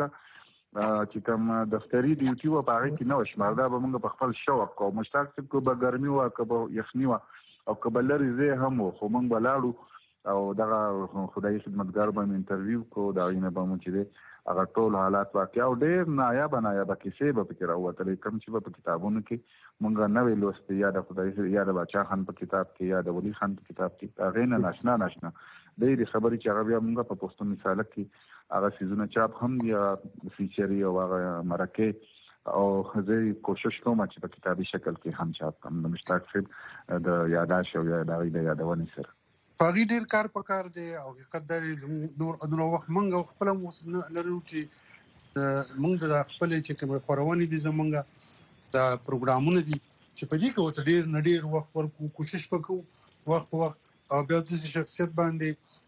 چې کوم دفتري ډیوټي وه په هغې کې نه وه شمار دا به موږ په خپل شوق کوو مشتاق صاحب که به ګرمي وه که به یخني وه او که به لرې ځای هم و خو موږ به لاړو او دغه خدایي خدمتګار به مې انټرویو کړو د هغې نه به مو چې دی هغه ټول حالات واقع او ډېر نایابه کیسې به پکې راووتلې کوم چې به په کتابونو کې موږ نوې لوستې یا د خدایي یا د باچا خان په کتاب کې یا د ولي خان په کتاب کې هغې نه ناشنا ډېرې خبرې چې هغه بیا موږ په پښتون رساله کې هغه څیزونه چاپ هم دي فیچري او هغه مرکې او زه کوشش کوم چې په کتابي شکل کې هم چاپ کړم د مشتاق صاحب د یاداشت او د هغې د یادونې سره په هغې ډېر کار پکار دی او حقیقت دا دی نور وخت موږ خپله لرو چې موږ د خپلې چې کومې خپرونې دي زموږ دا پروګرامونه دي چې په دې کې ورته ډېر نه ډېر وخت ورکوو کوشش به کوو وخت په وخت او بیا داسې شخصیت باندې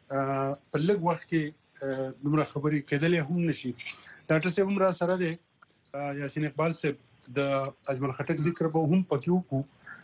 په لږ وخت کې دومره خبرې کېدلی هم نه شي. ډاکټر صاحب هم را سره دی یاسین اقبال صاحب د اجمل خټک ذکر به هم پکې وکړو.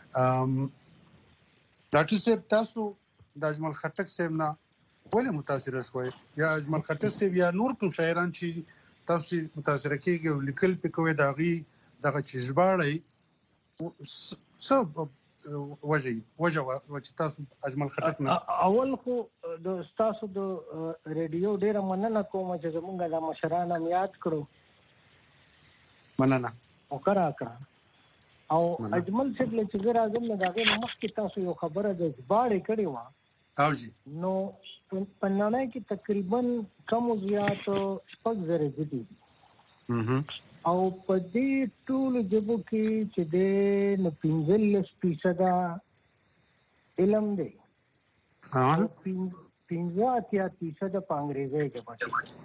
ډاکټر صاحب تاسو د اجمل خټک صاحب نه ولې متاثره شوئ یا اجمل خټک صاحب یا نور کوم شاعران چې تاسو چې متاثره کېږئ او لیکل پې کوئ د هغې دغه چې ژباړئ څه وجه چې تاسو اجمل خټک نه اول خو د تاسو د ریډیو ډېره مننه کوم چې زموږ د مشران هم یاد کړو مننه وکړه او اجمل څه چې زه راځم نه داغه مخکې تاسو یو خبره د ځباړې کړې و او جی نو په نړۍ کې تقریبا کم او زیات 6,000 دي او په دې ټول جبو کې چې د 15% علم دی او 15% په انګریزي کې پاتې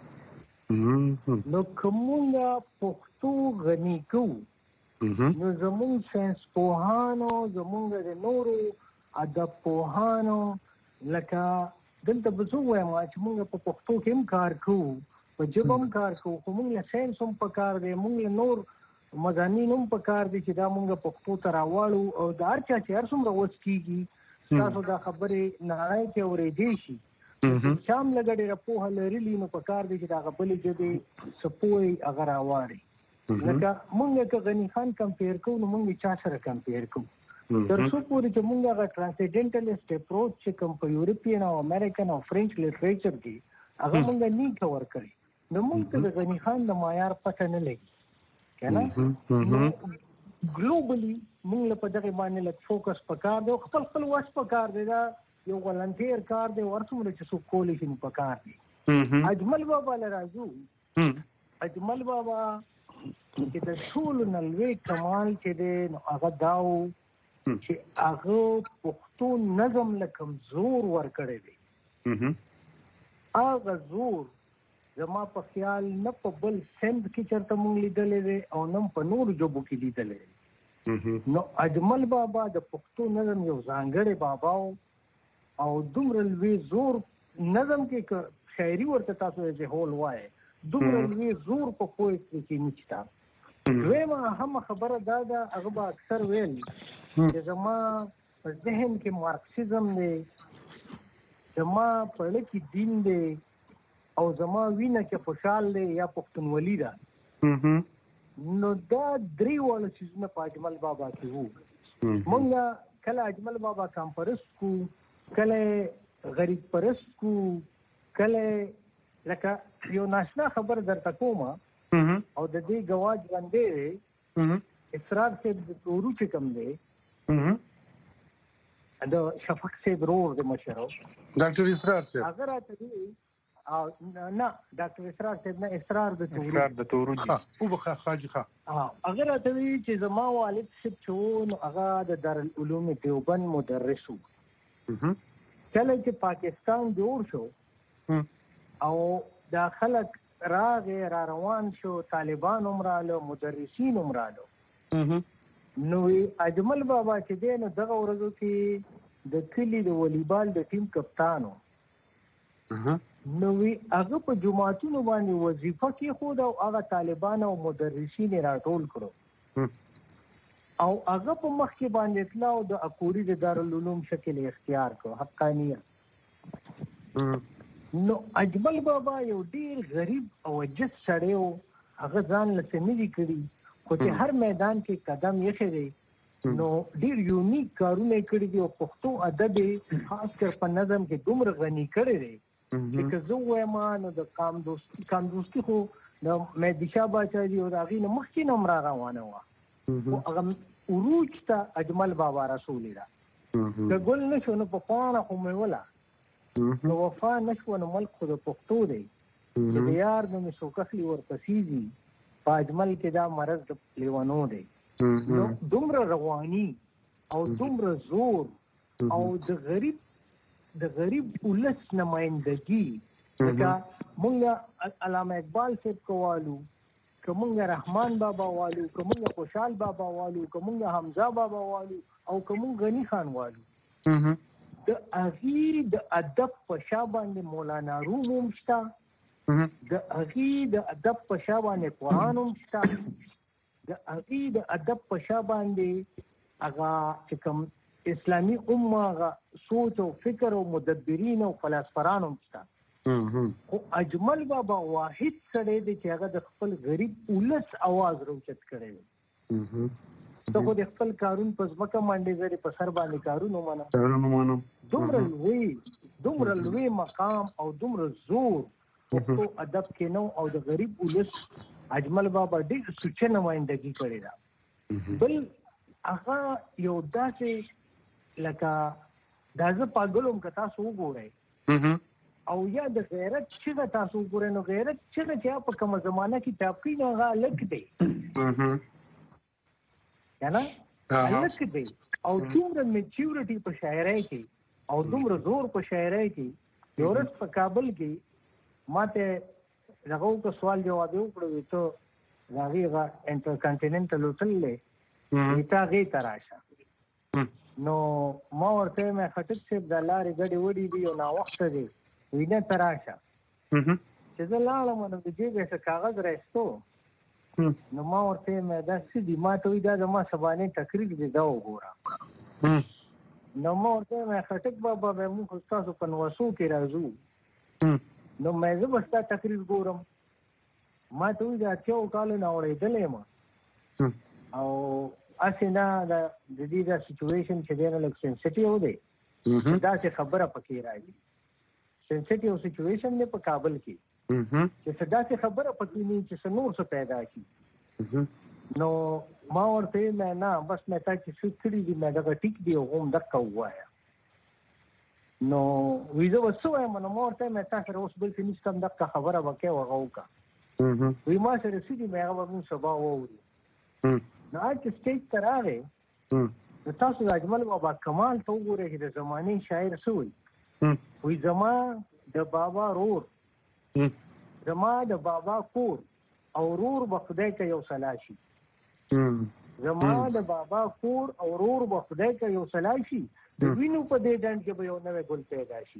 نو کومه پښتو غني کو نو زموږ ساينس پوهانو زموږ د نورو ادب پوهانو لکه دلته به څه وایم چې موږ په پښتو کې هم کار کوو په ژبه هم کار کوو خو موږ له ساينس هم په کار دی موږ له نور مضامین هم په کار دي چې دا موږ پښتو ته راوړو او د هر چا چې هر څومره وس کېږي تاسو دا خبرې نړۍ کې اورېدې شي شام لګړې راپوه لري نو په کار دي چې دا غبلې جدي سپوي اگر راوړي لکه موږ که غنی خان کمپیر کوو نو موږ چا سره کمپیر کوو تر څو پورې چې موږ هغه ټرانسډنټلیست اپروچ چې کوم په یورپین او امریکن او فرنچ لټریچر کې هغه موږ نه کور کړی نو موږ د غنی خان د معیار پته نه لګي کنه ګلوبلی موږ په دغه باندې لږ فوکس پکار دی خپل واس پکار دی دا یو ولنټیر کار دی ورڅومره چې څوک کولی شي پکار دی اجمل بابا لراجو اجمل بابا چې د ټول نلوي کمال چې دی هغه داو چې هغه پښتو نظم لکم زور ور کړی دی هغه زور زما په خیال نه په بل سند کې چرته مونږ لیدلې دي او نه په نور جوبو کې لیدلې نو اجمل بابا د پښتو نظم یو ځانګړی بابا او دومره لوی زور نظم کې شاعري ورته تاسو یې هول وای دومره لوی زور په پوهې کې نشته دویمه هم خبره دا هغه اکثر ویل چې زما په ذهن کې مارکسیزم دی زما په لکه دین دی او زما وینه کې خوشحال دی یا پښتونولي ده نو دا درې وړ چیزونه په اجمل بابا کې وو مونږ کله اجمل بابا کمپرست کو کله غریب پرست کو کله لکه یو ناشنا خبر درته کوم او د دې گواج باندې اسرار سے ورو چې کم دی دا شفق سے ضرور د مشرو ډاکټر اسرار سے اگر ته نه ډاکټر اسرار صاحب نه اسرار د تورو او بخا خاجي ښه اگر ته چې زما والد صاحب چې نو هغه د دارالعلوم دیوبند مدرس وو کله چې پاکستان جوړ شو او دا خلک راغې را روان شو طالبان عمراله مدرسین عمراله نو اجمل بابا چې دی نو دغه ورځو کې د کلی د والیبال د ټیم کپتانو نو هغه په جمعاتونو باندې وظیفه کې خود او هغه طالبان او مدرسین راټول کړو او هغه په مخ کې باندې اطلاع د اکوري د دارالعلوم شکل اختیار کړ حقانیه نو اجمل بابا یو ډیر غریب او عجز سړی و هغه ځان لته نه کړی خو چې هر میدان کې قدم یې خېری نو ډیر یونیک کارونه کړی دی او پښتو ادب خاص کر په نظم کې دومره غني کړی دی چې زه وایم نو د کام دوستي خو د مهدی شاه باچا دی او هغه نه مخکې نوم را روانه و او هغه وروج ته اجمل بابا رسول دا د ګل نشو نو په پاڼه خو مې ولا نو وفا نشو نو ملک خو د پښتو دی چې یار نو سوکخلی ورپسیږي په اجمل کې دا مرض د لیوانو دی نو دومره رواني او دومره زور او د غریب ولس نمائندګي لکه مونږ علامه اقبال صاحب کوالو کومه رحمان بابا والو کومه خوشحال بابا والو کومه حمزه بابا والو او کومه غنی خان والو د اغي د ادب په شابه مولانا روم مشتا د اغي د ادب په شابه قرآن مشتا د اغي د ادب په شابه هغه چې کوم اسلامی امه سوچ او فکر او مدبرین او فلسفران مشتا خو اجمل بابا واحد سره دی چې هغه د خپل غریب ولس आवाज روچت کړي ته د خپل کارون په ځمکه باندې غری په سر باندې کارونه مانم دومره لوی مقام او دومره زور په ادب کې نو او د غریب ولس اجمل بابا ډېر سوچ نمائندګي کړي دا بل هغه یو داسې لکه دا زه پاګلوم که تاسو وګورئ او یا د غیرت چغه تاسو وګورئ نو غیرت چغه چې په کومه زمانه کې ټاپکي نه هغه الګ دی کنه الګ دی او دومره میچورټي په شاعرۍ کې او دومره زور په شاعرۍ کې یورس په کابل کې ماته هغه کو سوال جواب وکړو ته راغیغه انټر کانټیننټل هوټل له ایتا غي تراشه نو ما ورته مې خټک څه د لارې غړي وړي دی او نا وخت دی وینه تراشه چې زه لاړم نو د جیبه څخه کاغذ راستو نو ما ورته مې دا سړي ما ته وی دا ما سبانه تقریر دی دا وګوره نو ما ورته مې خټک بابا به موږ تاسو په نوسو کې راځو نو مې زه بستا تقریر ګورم ما ته وی دا چې کال نه اورېدلې ما او اسنه د دې دا سچويشن چې دی نو لکه سنسټیو دی دا چې خبره پکې راځي سنسټیو سچويشن نه په کابل کې چې صدا چې خبره پکې نه چې نور څه پیدا کی نو ما ورته نه بس مې تا چې څه کړی دی مې دا ټیک دی او هم دک وایا نو ویزه وسوه نو ما ورته مې تا سره اوس بل څه نشته دک خبره وکړه وغوکا وی ما سره سړي مې هغه موږ سبا ووري نو چې سټیج ته راغی نو تاسو د اجمل بابا کمال ته وګورئ چې د زمانې شاعر څه وایي وی زما د بابا رور زما د بابا کور او رور به خدای ته یو سلاشي زما د بابا کور او رور به خدای ته یو سلاشي د وینو په دې ډنډ کې به یو نوې ګل پیدا شي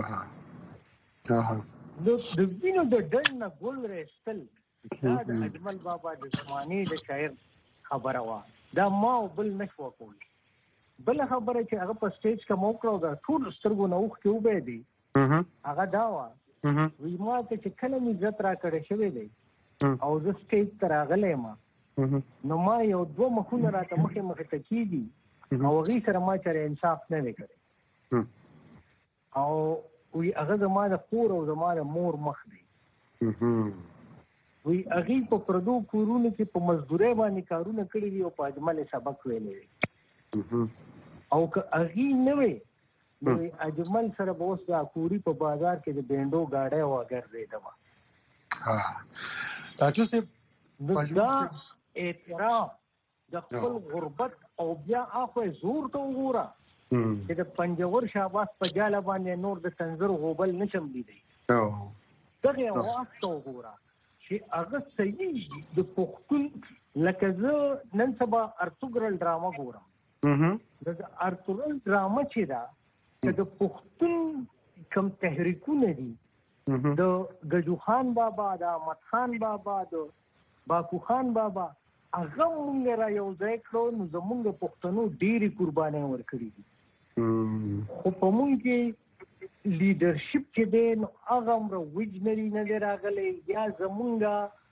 نو د وینو د ډنډ نه ګل رېستل دا د اجمل بابا د زمانې د شاعر خبره وا دا ما بل نشو کول بل خبره چې هغه په سټیج کې موکړو دا ټول سترګو نه اوخ کې وبې دي هغه دا وا وی ما ته چې کله می عزت را کړې شوې دی او زه سټیج ته راغلی ما نو ما یو دوه مخونه راته مخې ته کېدي او هغې سره ما چېرې انصاف نه دی کړی او وی هغه زما د خور او زما د مور مخ دی وی هغې په پردو کورونو کې په مزدورۍ باندې کارونه کړي دي او په اجمل سبق ویلی دی او که هغې نه وی نو اجمل سره به اوس دا کوري په بازار کې د بینډو ګاډۍ وګرځېدمه دا اعتراف د خپل غربت او بیا اخو زور ته وګوره چې د پنجور شاباس په جاله باندې نور د تنظر غوبل نشم لیدی دغه وخت وګوره چې هغه صحیح د پښتون لکه زه نن سبا ارتګرل ډراما ګورم د ارتګرل ډراما چې دا د پښتون کم تحریکونه دي د گجو خان بابا د احمد خان بابا د باکو خان بابا هغه مونږ را یو ځای کړو نو زمونږ پښتنو ډېری قربانۍ ورکړي دي خو په مونږ کې لیډرشپ چې دی نو هغه عمره ویجنري نه دی راغلی یا زمونږ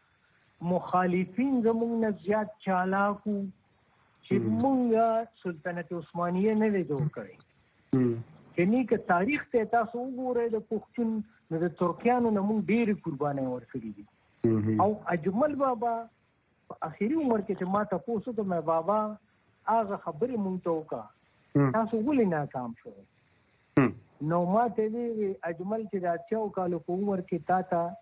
مخالفین زمونږ نه زیات چالاکو چې مونږ سلطنت عثمانیه نه دی جوړ کړی کني که تاریخ ته تاسو وګورئ د پښتون د ترکیانو نه مونږ ډېرې قربانۍ ورکړي دي او اجمل بابا په اخري عمر کې چې ما تاسو ته مې بابا هغه خبرې مونږ ته وکړه تاسو ولې ناکام شوئ نو ما ته وی اجمل چې دا 4 کالو په عمر کې تا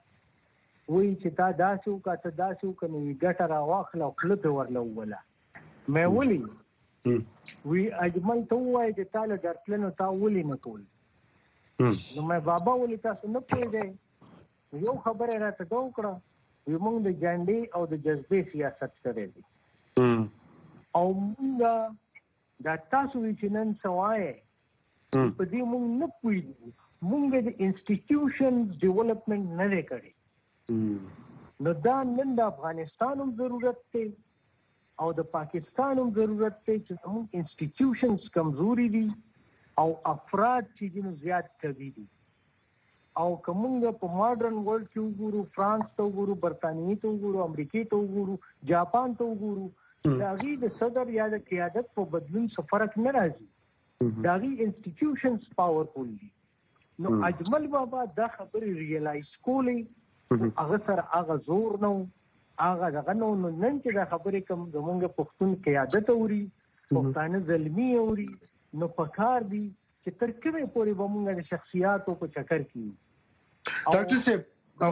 وی چې تا داسې وکړه ته داسې وکړه نو ګټه راواخله او خوله ته ورلوله مې ولې وی اجمل ته ووایه چې تا له درتلنو تا ولې نه کول نو مې بابا ولې تاسو نه پوهېږئ یو خبره یې راته ده وکړه وی موږ د جنډې او د جذبې سیاست کړی دی او موږ دا تاسو وی چې نن څه وایې په دې موږ نه پوهېږو موږ د انسټیټیوشن ډیولپمنټ نه دی کړی نو دا نن د افغانستان هم ضرورت دی او د پاکستان هم ضرورت دی چې زموږ انسټیټیوشنز کمزوري دي او افراد چې دي نو زیات قوي دي او که موږ په ماډرن ورلډ کې وګورو فرانس ته وګورو برطانیې ته وګورو امریکې ته وګورو جاپان ته وګورو د هغې د صدر یا د قیادت په بدلون څه فرق نه راځي د هغې انسټیټیوشنز پاورفول دي نو اجمل بابا دا خبرې ریلایز کولی هغه سره هغه زور نه هغه دغه نو نن چې دا خبرې کوم زمونږ پښتون قیادت اوري پښتانه زلمی اوري نو پکار دي چې تر کومه پورې به موږ د شخصیاتو په چکر کې ډاکټر صاحب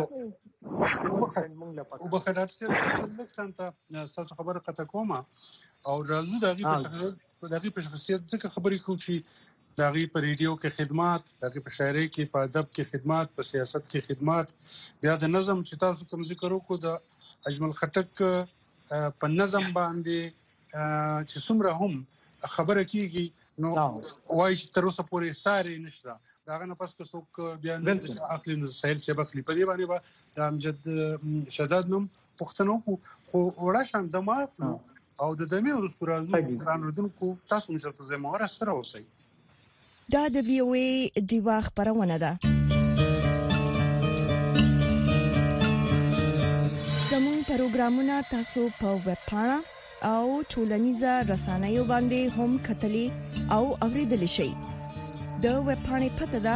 او بخیر ډاکټر صاحب تاسو خبره قطع کومه او راځو دغه په شخصیت ځکه خبرې کوو چې دغه په ریډیو کې خدمات، دغه په شاعري کې، په ادب کې خدمات، په سیاست کې خدمات، بیا د نظم چې تاسو کوم ذکر وکړو د اجمل خټک په نظم باندې چې څومره هم خبره کیږي نو وایي چې تر اوسه پورې ساري نشته داغه نه پس څوک بیان اخلي نو سهیل څه بخلي په دې باندې به امجد شداد نوم پښتنو خو وړا شان دما او د دمه ورسره راځو ځانودونکو تاسو مشرته زموږ سره اوسئ. دا د وی او ای دیوا خبرونه ده. زموږ پروګرامونه تاسو په ویب پاڼه او ټولنیزه رسنیو باندې هم کتلی او اوریدلی شئ. د ویب پاڼې پته ده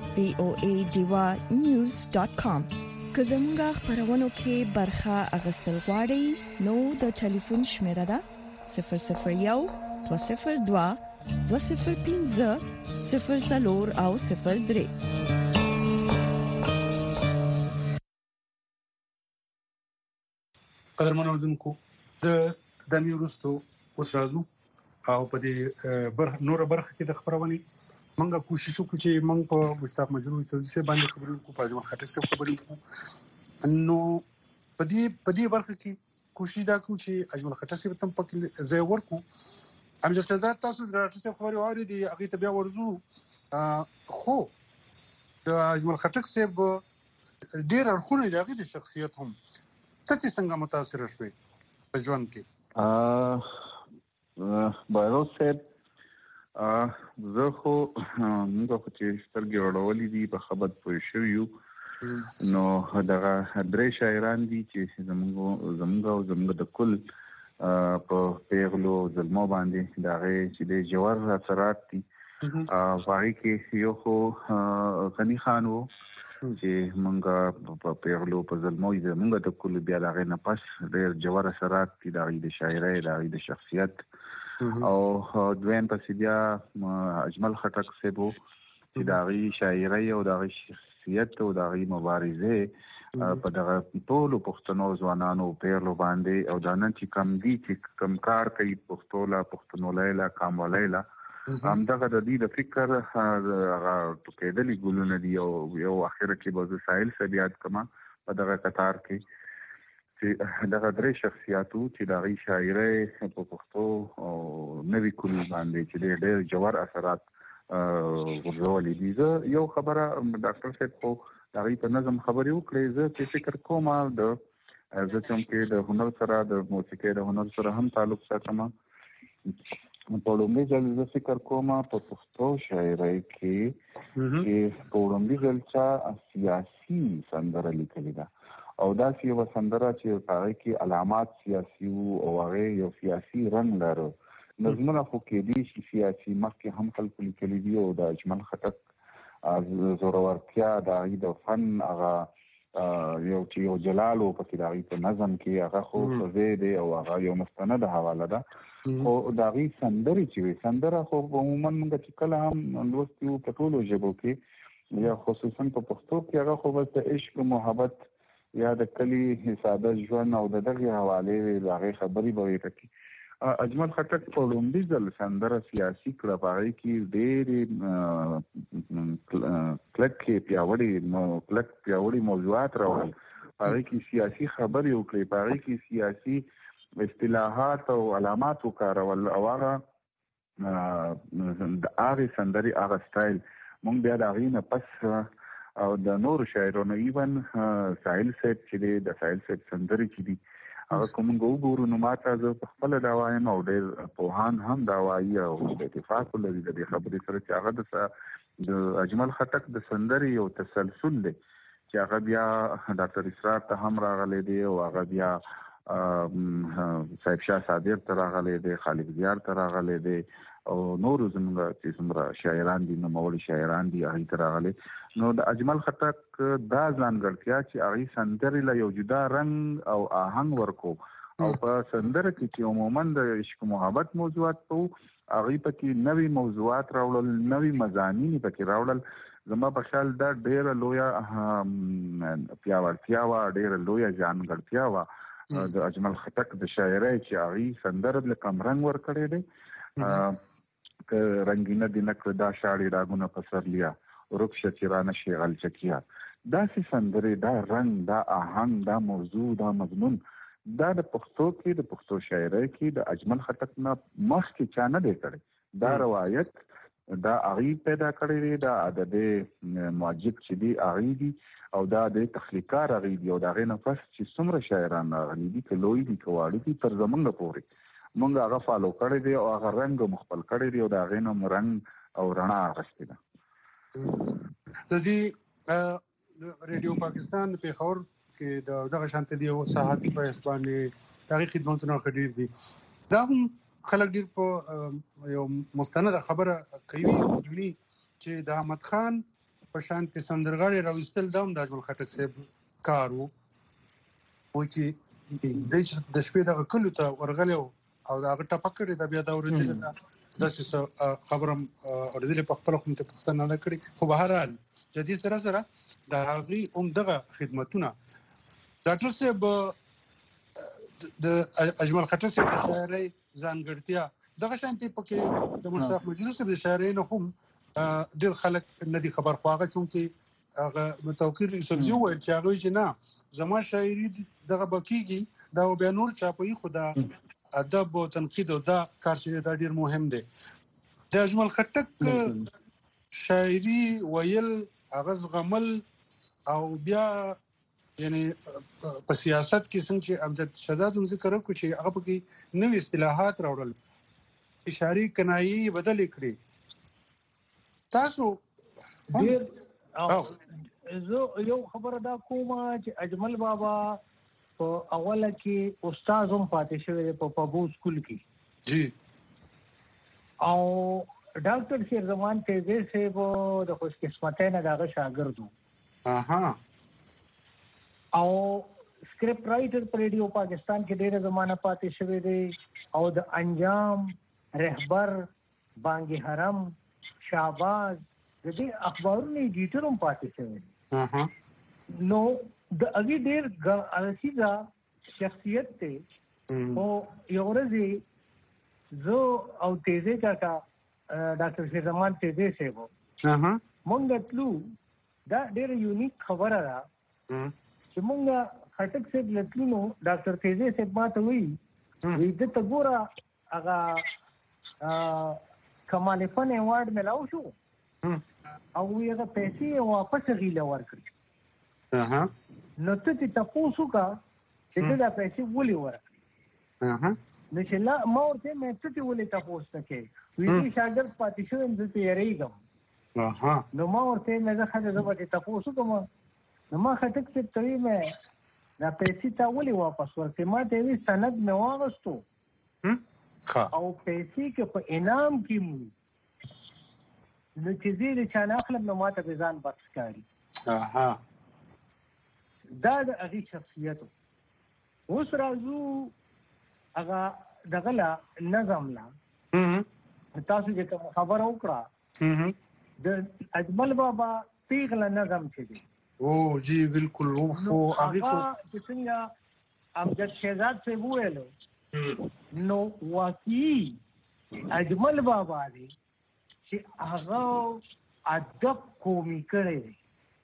voadiwa.news.com. که زموږ خبرونو کې برخه اغوستل غواړئ نو د ټلیفون شمیره ده 001 202 205 0 او 03. قدرمنو اوردونکو د میورستو اوس راځو او په دې نور برخه کې د خبرونه منګه کوشش وکړو چې موږ په مشتاق مجروح سره باندې خبرې وکړو په اجمل خټک سره خبرې وکړو نو په دې برخه کې کوشش دا کوو چې اجمل خټک سره تم پکې ځای ورکو امجد شهزاد تاسو د راټیس خبرې واورېدې هغه ته بیا ورزو خو د اجمل خټک صاحب ډېر اړخونه د هغه د شخصیت هم ته څنګه متاثر شوې په ژوند کې بایروز صاحب زه خو موږ خو چې سترګې وړولې دي په خبر پوه شو یو نو دغه درې شاعران دي چې زموږ د کل په پیغلو ظلمو باندې دغه چې د جوهر اثرات دي واقعي کې یو خو غنی خان وو چې موږ په پیغلو په ظلمو یې موږ د کل بیا دغه نه پس ډېر جوهر اثرات دي د شاعرۍ د شخصیت او دویم پسې بیا اجمل خټک صاحب چې دغه شاعرۍ او دغه شخصیت او دغه مبارزه په دغه ټول پښتنو ځوانانو پیغلو باندې او دانه چې کم دي چې کم کار کوي پښتونولیلا کامولیلا هم دغه د دې د فکر هغه ټکېدلې ګلونه دي او یو اخر کې به ساحل سبيات کما په دغه قطار کې چې دغه درې شخصیاتو چې دغه شاعرۍ په پښتو او نوې کول باندې چې ډېر جوهر اثرات ورولې دي یو خبره ډاکټر صاحب خو دغه په نظم خبرې وکړې زه چې فکر کوم د زه چې د هنر سره د موسیقۍ د هنر سره هم تعلق ساتم په لومړي ځل زه فکر کوم په پښتو شاعرۍ کې په لومړي ځل سیاسي سندره لیکلې ده او دا یو سندره چې هغه کې علامات سیاسي او هغه یو سیاسي رنګ لري نظمونه خو کې دي سیاسي مخکې هم خلکو لیکلي دي او د اجمل خټک زورورتیا د فن هغه یو جلال او په دغه نظم کې هغه خو زیاده او هغه یو مستند حواله ده او دغه سندري چې سندره خو عموما موږ چې کله هم لوستو په ټولو ژبو کې یا خصوصا په پښتو کې هغه خو بس عشق محبت یا د کلی ساده ژوند او دغه حواله هغه خبري به وکړي اجمل خټک په لومړي ځل سندره سیاسي کړه پاره کې ډېر کلک پیاوړي موضوعات راوړل پاره کې سیاسي خبري وکړي پاره کې سیاسي اصطلاحات او علامات وکارول او هغه د هغه سندري هغه سټایل مونږ بیا د هغه نه پس او د نور شاعرانو ایون ساحل صاحب چې د ساحل صاحب سندري چې دي هغه کوم ګورو نو ماته زه په خپل دا وایم او ډېر پوهان هم دا وایي او د اتفاق لري د خبرې سره چې هغه د اجمل خټک د سندري یو تسلسل دی چې هغه بیا ډاکټر اسرار ته هم راغلی دی او هغه بیا صاحب شاه صادق ته راغلی دی خالد زیار ته راغلی دی او نور زموږ چې څومره شاعران دي نو مولوی شاعران دي هغه ته راغلي نو د اجمل خټک دا ځانګړتیا چې هغه سندري له یو جدا رنگ او آهنګ ورکو او په سندره کې چې عموما د عشق محبت موضوعات په هغه پکې نوې موضوعات راوړل، نوې مضامین پکې راوړل. زما په خیال دا ډېره لویه پیاوړتیا وه، ډېره لویه ځانګړتیا وه د اجمل خټک د شاعرۍ چې هغې سندره د کمرنګ ورکړی دی. که رنګینه دې نه کړه دا شاړې راګونه په سرلیا، ورک شه چې رانه شي غلچکیا. داسې سندرې، دا رنګ، دا آهنګ، دا موضوع، دا مضمون، دا د پښتو کې، د پښتو شاعرۍ کې د اجمل خټک نه مخکې چا نه دی کړی. دا روایت دا هغې پیدا کړی دی، دا ادبي معجب چې دی هغې دي، او دا د تخلیقار هغې دي، او د هغې نه پس چې څومره شاعران راغلي دي، که لوی دي که واړه دي، تر زمونږ پورې مونږ هغه فالو کړی دی او هغه رنګ مو خپل کړی دی او د هغې نه مو رنګ او رڼا اخیستې ده. د دې ریډیو پاکستان پېښور کې دغه شانتې دی او صحافي په حیث باندې هغې خدمتونه ښه ډېر دي. دا هم خلک ډېر په یو مستنده خبره کوي ویني چې د احمد خان په شانتې سندرغاړي راویستل دا هم د اجمل خټک صاحب کار و چې د شپې دغه کلو ته ورغلی او د هغه ټپه کړې ده، بیا دا اورېدلې ده، داسې خبره هم اورېدلې په خپله خو مې پوښتنه نه کړې. خو بهرحال د دې سره سره د هغې هم دغه خدمتونه ډاکټر صاحب د اجمل خټک صاحب د شاعرۍ ځانګړتیا دغه شانتې پکې د مشتاق مجید صاحب د شاعرۍ نه هم ډېر خلک نه دي خبر، خو هغه چونکې هغه توقیر یوسفزي وویل چې هغوی چې نه زما شاعري دغه به کېږي، دا بیا نور چاپوي، خو دا ادب او تنقید او دا کار چې دا ډېر مهم دی. د اجمل خټک شاعري ویل، هغه زغمل، او بیا یعنی په سیاست کې څنګه چې امجد شهزاد هم ذکر وکړو چې هغه پکې نوې اصطلاحات راوړل، اشاري کنایي بدلې کړې. تاسو زه یو خبره دا کوم چې اجمل بابا په اوله کې استاد هم پاتې شوی دی په پابو سکول کې جی، او ډاکټر شیر زمان تیزی صاحب د خوش قسمتۍ نه د هغه شاګرد و، او سکرپټ رائټر په ریډیو پاکستان کې ډېره زمانه پاتې شوی دی، او د انجام، رهبر، بانګ حرم، شهباز د دې اخبارونو ایډیټر هم پاتې شوی دی. نو د هغې ډېر عرصیزه شخصیت دی. او یو ورځ زه او تیزی کاکا ډاکټر شیر زمان تیزی صاحب مونږ تلو. دا ډېره یونیک خبره ده چې مونږ خټک صاحب لتلو نو ډاکټر تیزی صاحب ماته وایي د ته ګوره هغه کمال فن ایوارډ ملاو شو او وی هغه پیسې واپس غیله ورکړي. نو ته چې تاسو کا چې دا پیسې ولې ورکړي؟ نو چې لا ما ورته مې څه ولې تاسو ته کې وی شاګرد پاتې شو اند ته یریږم. نو ما ورته مې ځکه زه به تاسو کوم. نو ما خټک صاحب ته مې دا پیسې تا ولې واپس ورکړي؟ ما ته وی سند مې واغستو او پیسې کې په انعام کې مو نو چې زه د چا نه اخلم نو ما ته به ځان بخښ کړي. دا د هغې شخصیت و. اوس راځو هغه دغه له نظم له تاسو چې کوم خبره وکړه د اجمل بابا پیغله نظم چې دی. او جی بالکل. او هغه چې څنګه امجد شهزاد صاحب ویلو نو واقعي اجمل بابا دی چې هغه ادب قومي کړی دی.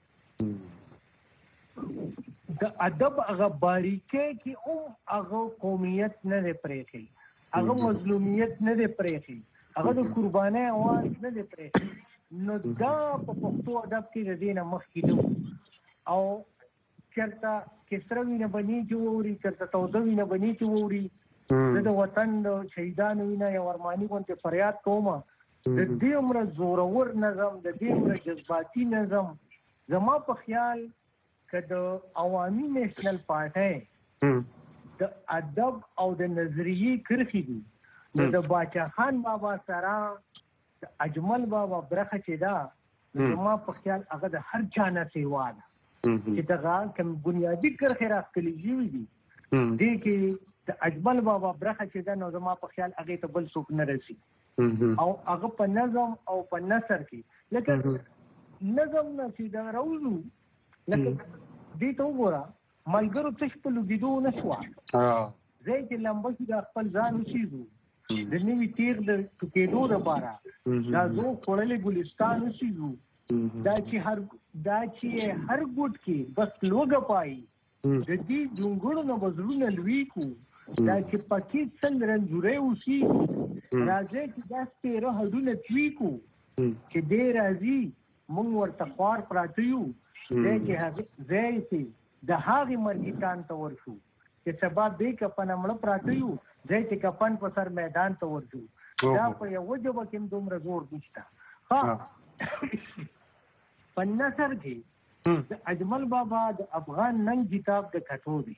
د ادب هغه باریکۍ کې هغه قومیت نه دی پرېښی، هغه مظلومیت نه دی پرېښی، هغه د قربانۍ اواز نه دی پرېښی. نو دا په پښتو ادب کې د دې نه مخکې نه و. او چېرته کسره وینه بني چې واوري، چېرته توده وینه بني چې واوري. زه د وطن د شهیدانو وینه یو ارماني غوندې فریاد کوم. د دې عمره زورور نظم، د دې عمره جذباتي نظم زما په خیال که د عوامي نیشنل پارټۍ د ادب او د نظریې کرښې دي نو د باچا خان بابا سره د اجمل بابا برخه چې ده زما په خیال هغه د هر چا نه سیوا ده چې دغه کوم بنیادي کرښې راښکلې شوي دي دې کې د اجمل بابا برخه چې دا نو زما په خیال هغه ته بل څوک نه رسي او هغه په نظم او په نثر کې لکه نظم نه چې دا راوځو لکه دې ته وګوره ملګرو تش په لګیدو نه شو زه چې لمبه چې د خپل ځان وشيزو د نوې تیغ د کېدو لپاره دا زه خړلې ګلستان وشيزو دا چې هر ګوټ کې بس لوګه پای د دې جونګړو نه بزرونه لوي کو دا چې پکې څنګه رنځورې وسی راځي چې دا ستاره هډونه توي کو چې دې راځي مونږ ورته خوار پراتیو چې هغه زې د هغه مرګتان ته ورشو چې سبا دې کپن مړ پراتیو چې کپن په سر میدان ته ورشو دا په یو وجبه کې دومره زور نشته ها په نثر کې د اجمل بابا د افغان ننګ کتاب د کټو دی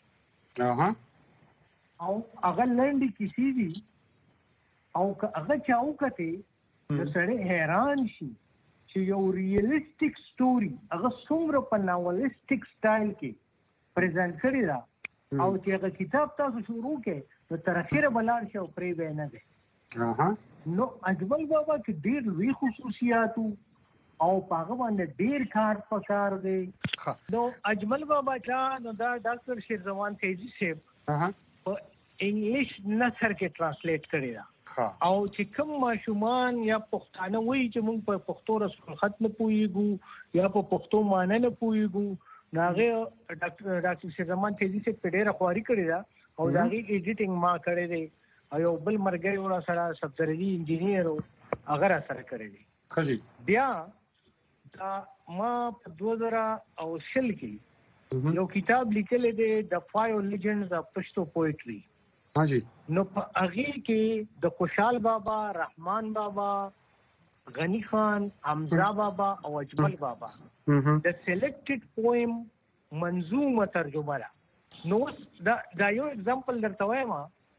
او هغه لنډي کیسې دي او هغه چاو کته د سړی حیران شي چې یو ریئلیسټیک سټوري هغه څومره په ناولسټیک سټایل کې پریزنټ کړی دا او چې هغه کتاب تاسو شروع کې نو تر اخره بلار شو پرې به نه ده نو اجمل بابا کې ډېر لوی خصوصیات او هغه باندې ډېر کار پکار دی نو اجمل بابا نو دا ډاکټر شیرزمان تیزی صاحب په انګلیش نثر کې ترانسلیټ کړی دا او چې کوم ماشومان یا پښتانه وایي چې موږ په پښتو رسول خط نه پوهیږو یا په پښتو معنی نه پوهیږو هغه ډاکټر شیرزمان تیزی صاحب په ډېره خواري کړې ده او دا غي ایډیټینګ ما کړی دی او یو بل مرګي ورا سره سبزري انجینیر هغه را سره کړی دی خجی بیا دا ما په 2000 کې یو کتاب لیکل دی د 5 لیجنډز اف پښتو پوئټري حاجی نو په هغه کې د خوشحال بابا رحمان بابا غنی خان حمزه بابا او اجمل بابا د سلیکټډ پوئم منظومه ترجمه ده نو دا یو اگزامپل درته وایم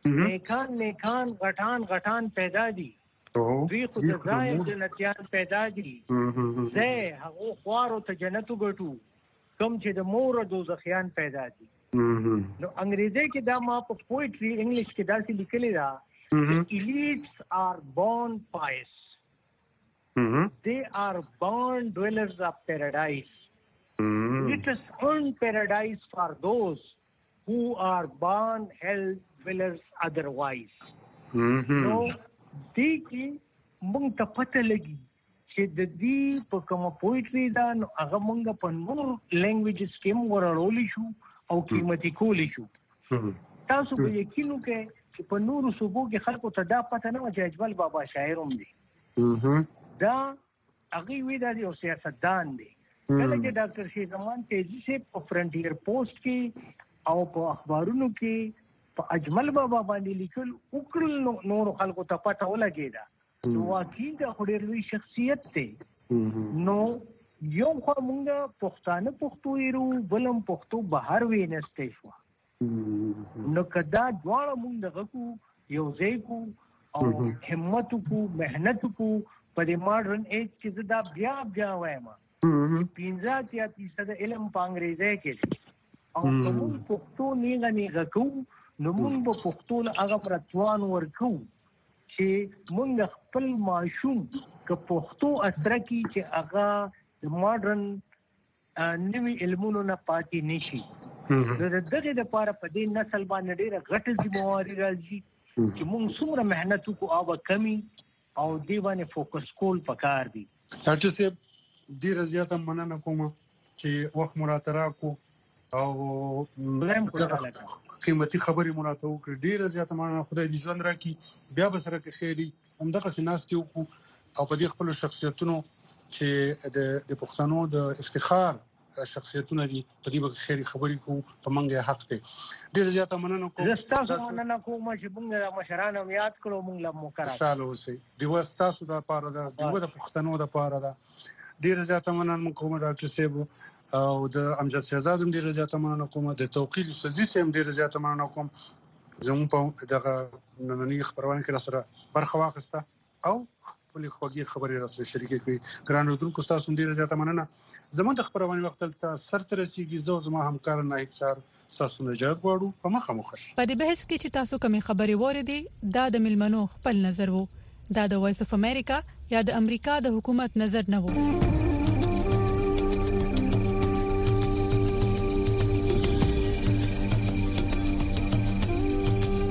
نیکان غټان پیدا دي دوی خو د ځای جنتیان پیدا دي زه هغه خوارو ته جنت وګټو کوم چې د مور دوزخیان پیدا دي نو انګریزي کې دا ما په پوئټري انګلیش کې دا څه لیکلي دا elites are born pious they are born dwellers of paradise it is earned paradise for those who are born hell dwellers otherwise نو دې کې موږ ته پته لګي چې د دې په کوم پوئټري دا نو هغه موږ په نور لینګویجز کې موږ ورولې شو او قیمتي کولې شو تاسو به یقینو کې چې په نورو صوبو کې خلکو ته دا پته نه و چې اجمل بابا شاعر هم دی دا هغه وی دا یو سیاستدان دی کله چې ډاکټر شیرزمان تیزی صاحب په فرنټیر پوسټ کې او په اخبارونو کې په اجمل بابا باندې لیکل وکړل نور خلکو ته پته ولګیدا نو واقعي دا ډېر لوی شخصیت دی نو یو خو موږ پښتانه پښتو یې بلم پښتو بهر وینستې شو نو کدا دواړه موږ دغه کو یو ځای کو او همت کو مهنت کو په دې ماډرن ایج کې دا بیا وایم 15% علم په انګریزي کې او موږ پښتو نه کو نو موږ په پښتو له هغه پرتوان ورکو چې موږ خپل ماشوم که پښتو اثر کی چې هغه د ماډرن نوی علمونو نه پاتې نشي دغه د پاره په دې نسل باندې ډېره غټه ذمہواری راځي چې موږ څومره مهنت وکړو او کمی او دی باندې فوکس کول پکار دي ډاکټر صاحب ډېر زیاته مننه کوم چې وخت مراتره کو او قیمتي خبرې مراته وکړې ډېر زیاته مننه خدای دې ژوند راکړي بیا به سره کې خیری همدغه سناستي وکړو او په دې خپل شخصیتونو چې د پښتنو د افتخار شخصیتونه دي په دې به خیری خبرې کوو په منګه حق دی ډېر زیاته مننه کوم زستا مننه کوم چې موږ مشرانو یاد کړو موږ له مقرره خوشاله اوسئ دی وستاسو د پاره د پښتنو د پاره دا ډېر زیاته مننه کوم ډاکټر صاحب او د امجد شهزاد هم ډېر زیاته مننه کوم د توقیل سلزي هم ډېر زیاته مننه کوم زموږ په دغه نننۍ خبرونه کې سره برخه واخیسته او خپل خوږی خبرې را سره شریکې کړې ګران اردوونکو تاسو ډېر زیاته مننه زموږ د خبرونه وخت ته سر ته رسیدي زما همکار ناهید سر تاسو نجات غواړو په مخه مخش. په دې بحث کې چې تاسو کومې خبرې وریدي دا د ملمنو خپل نظر وو. دا د وایس اف امریکا یا د امریکا د حکومت نظر نه وو.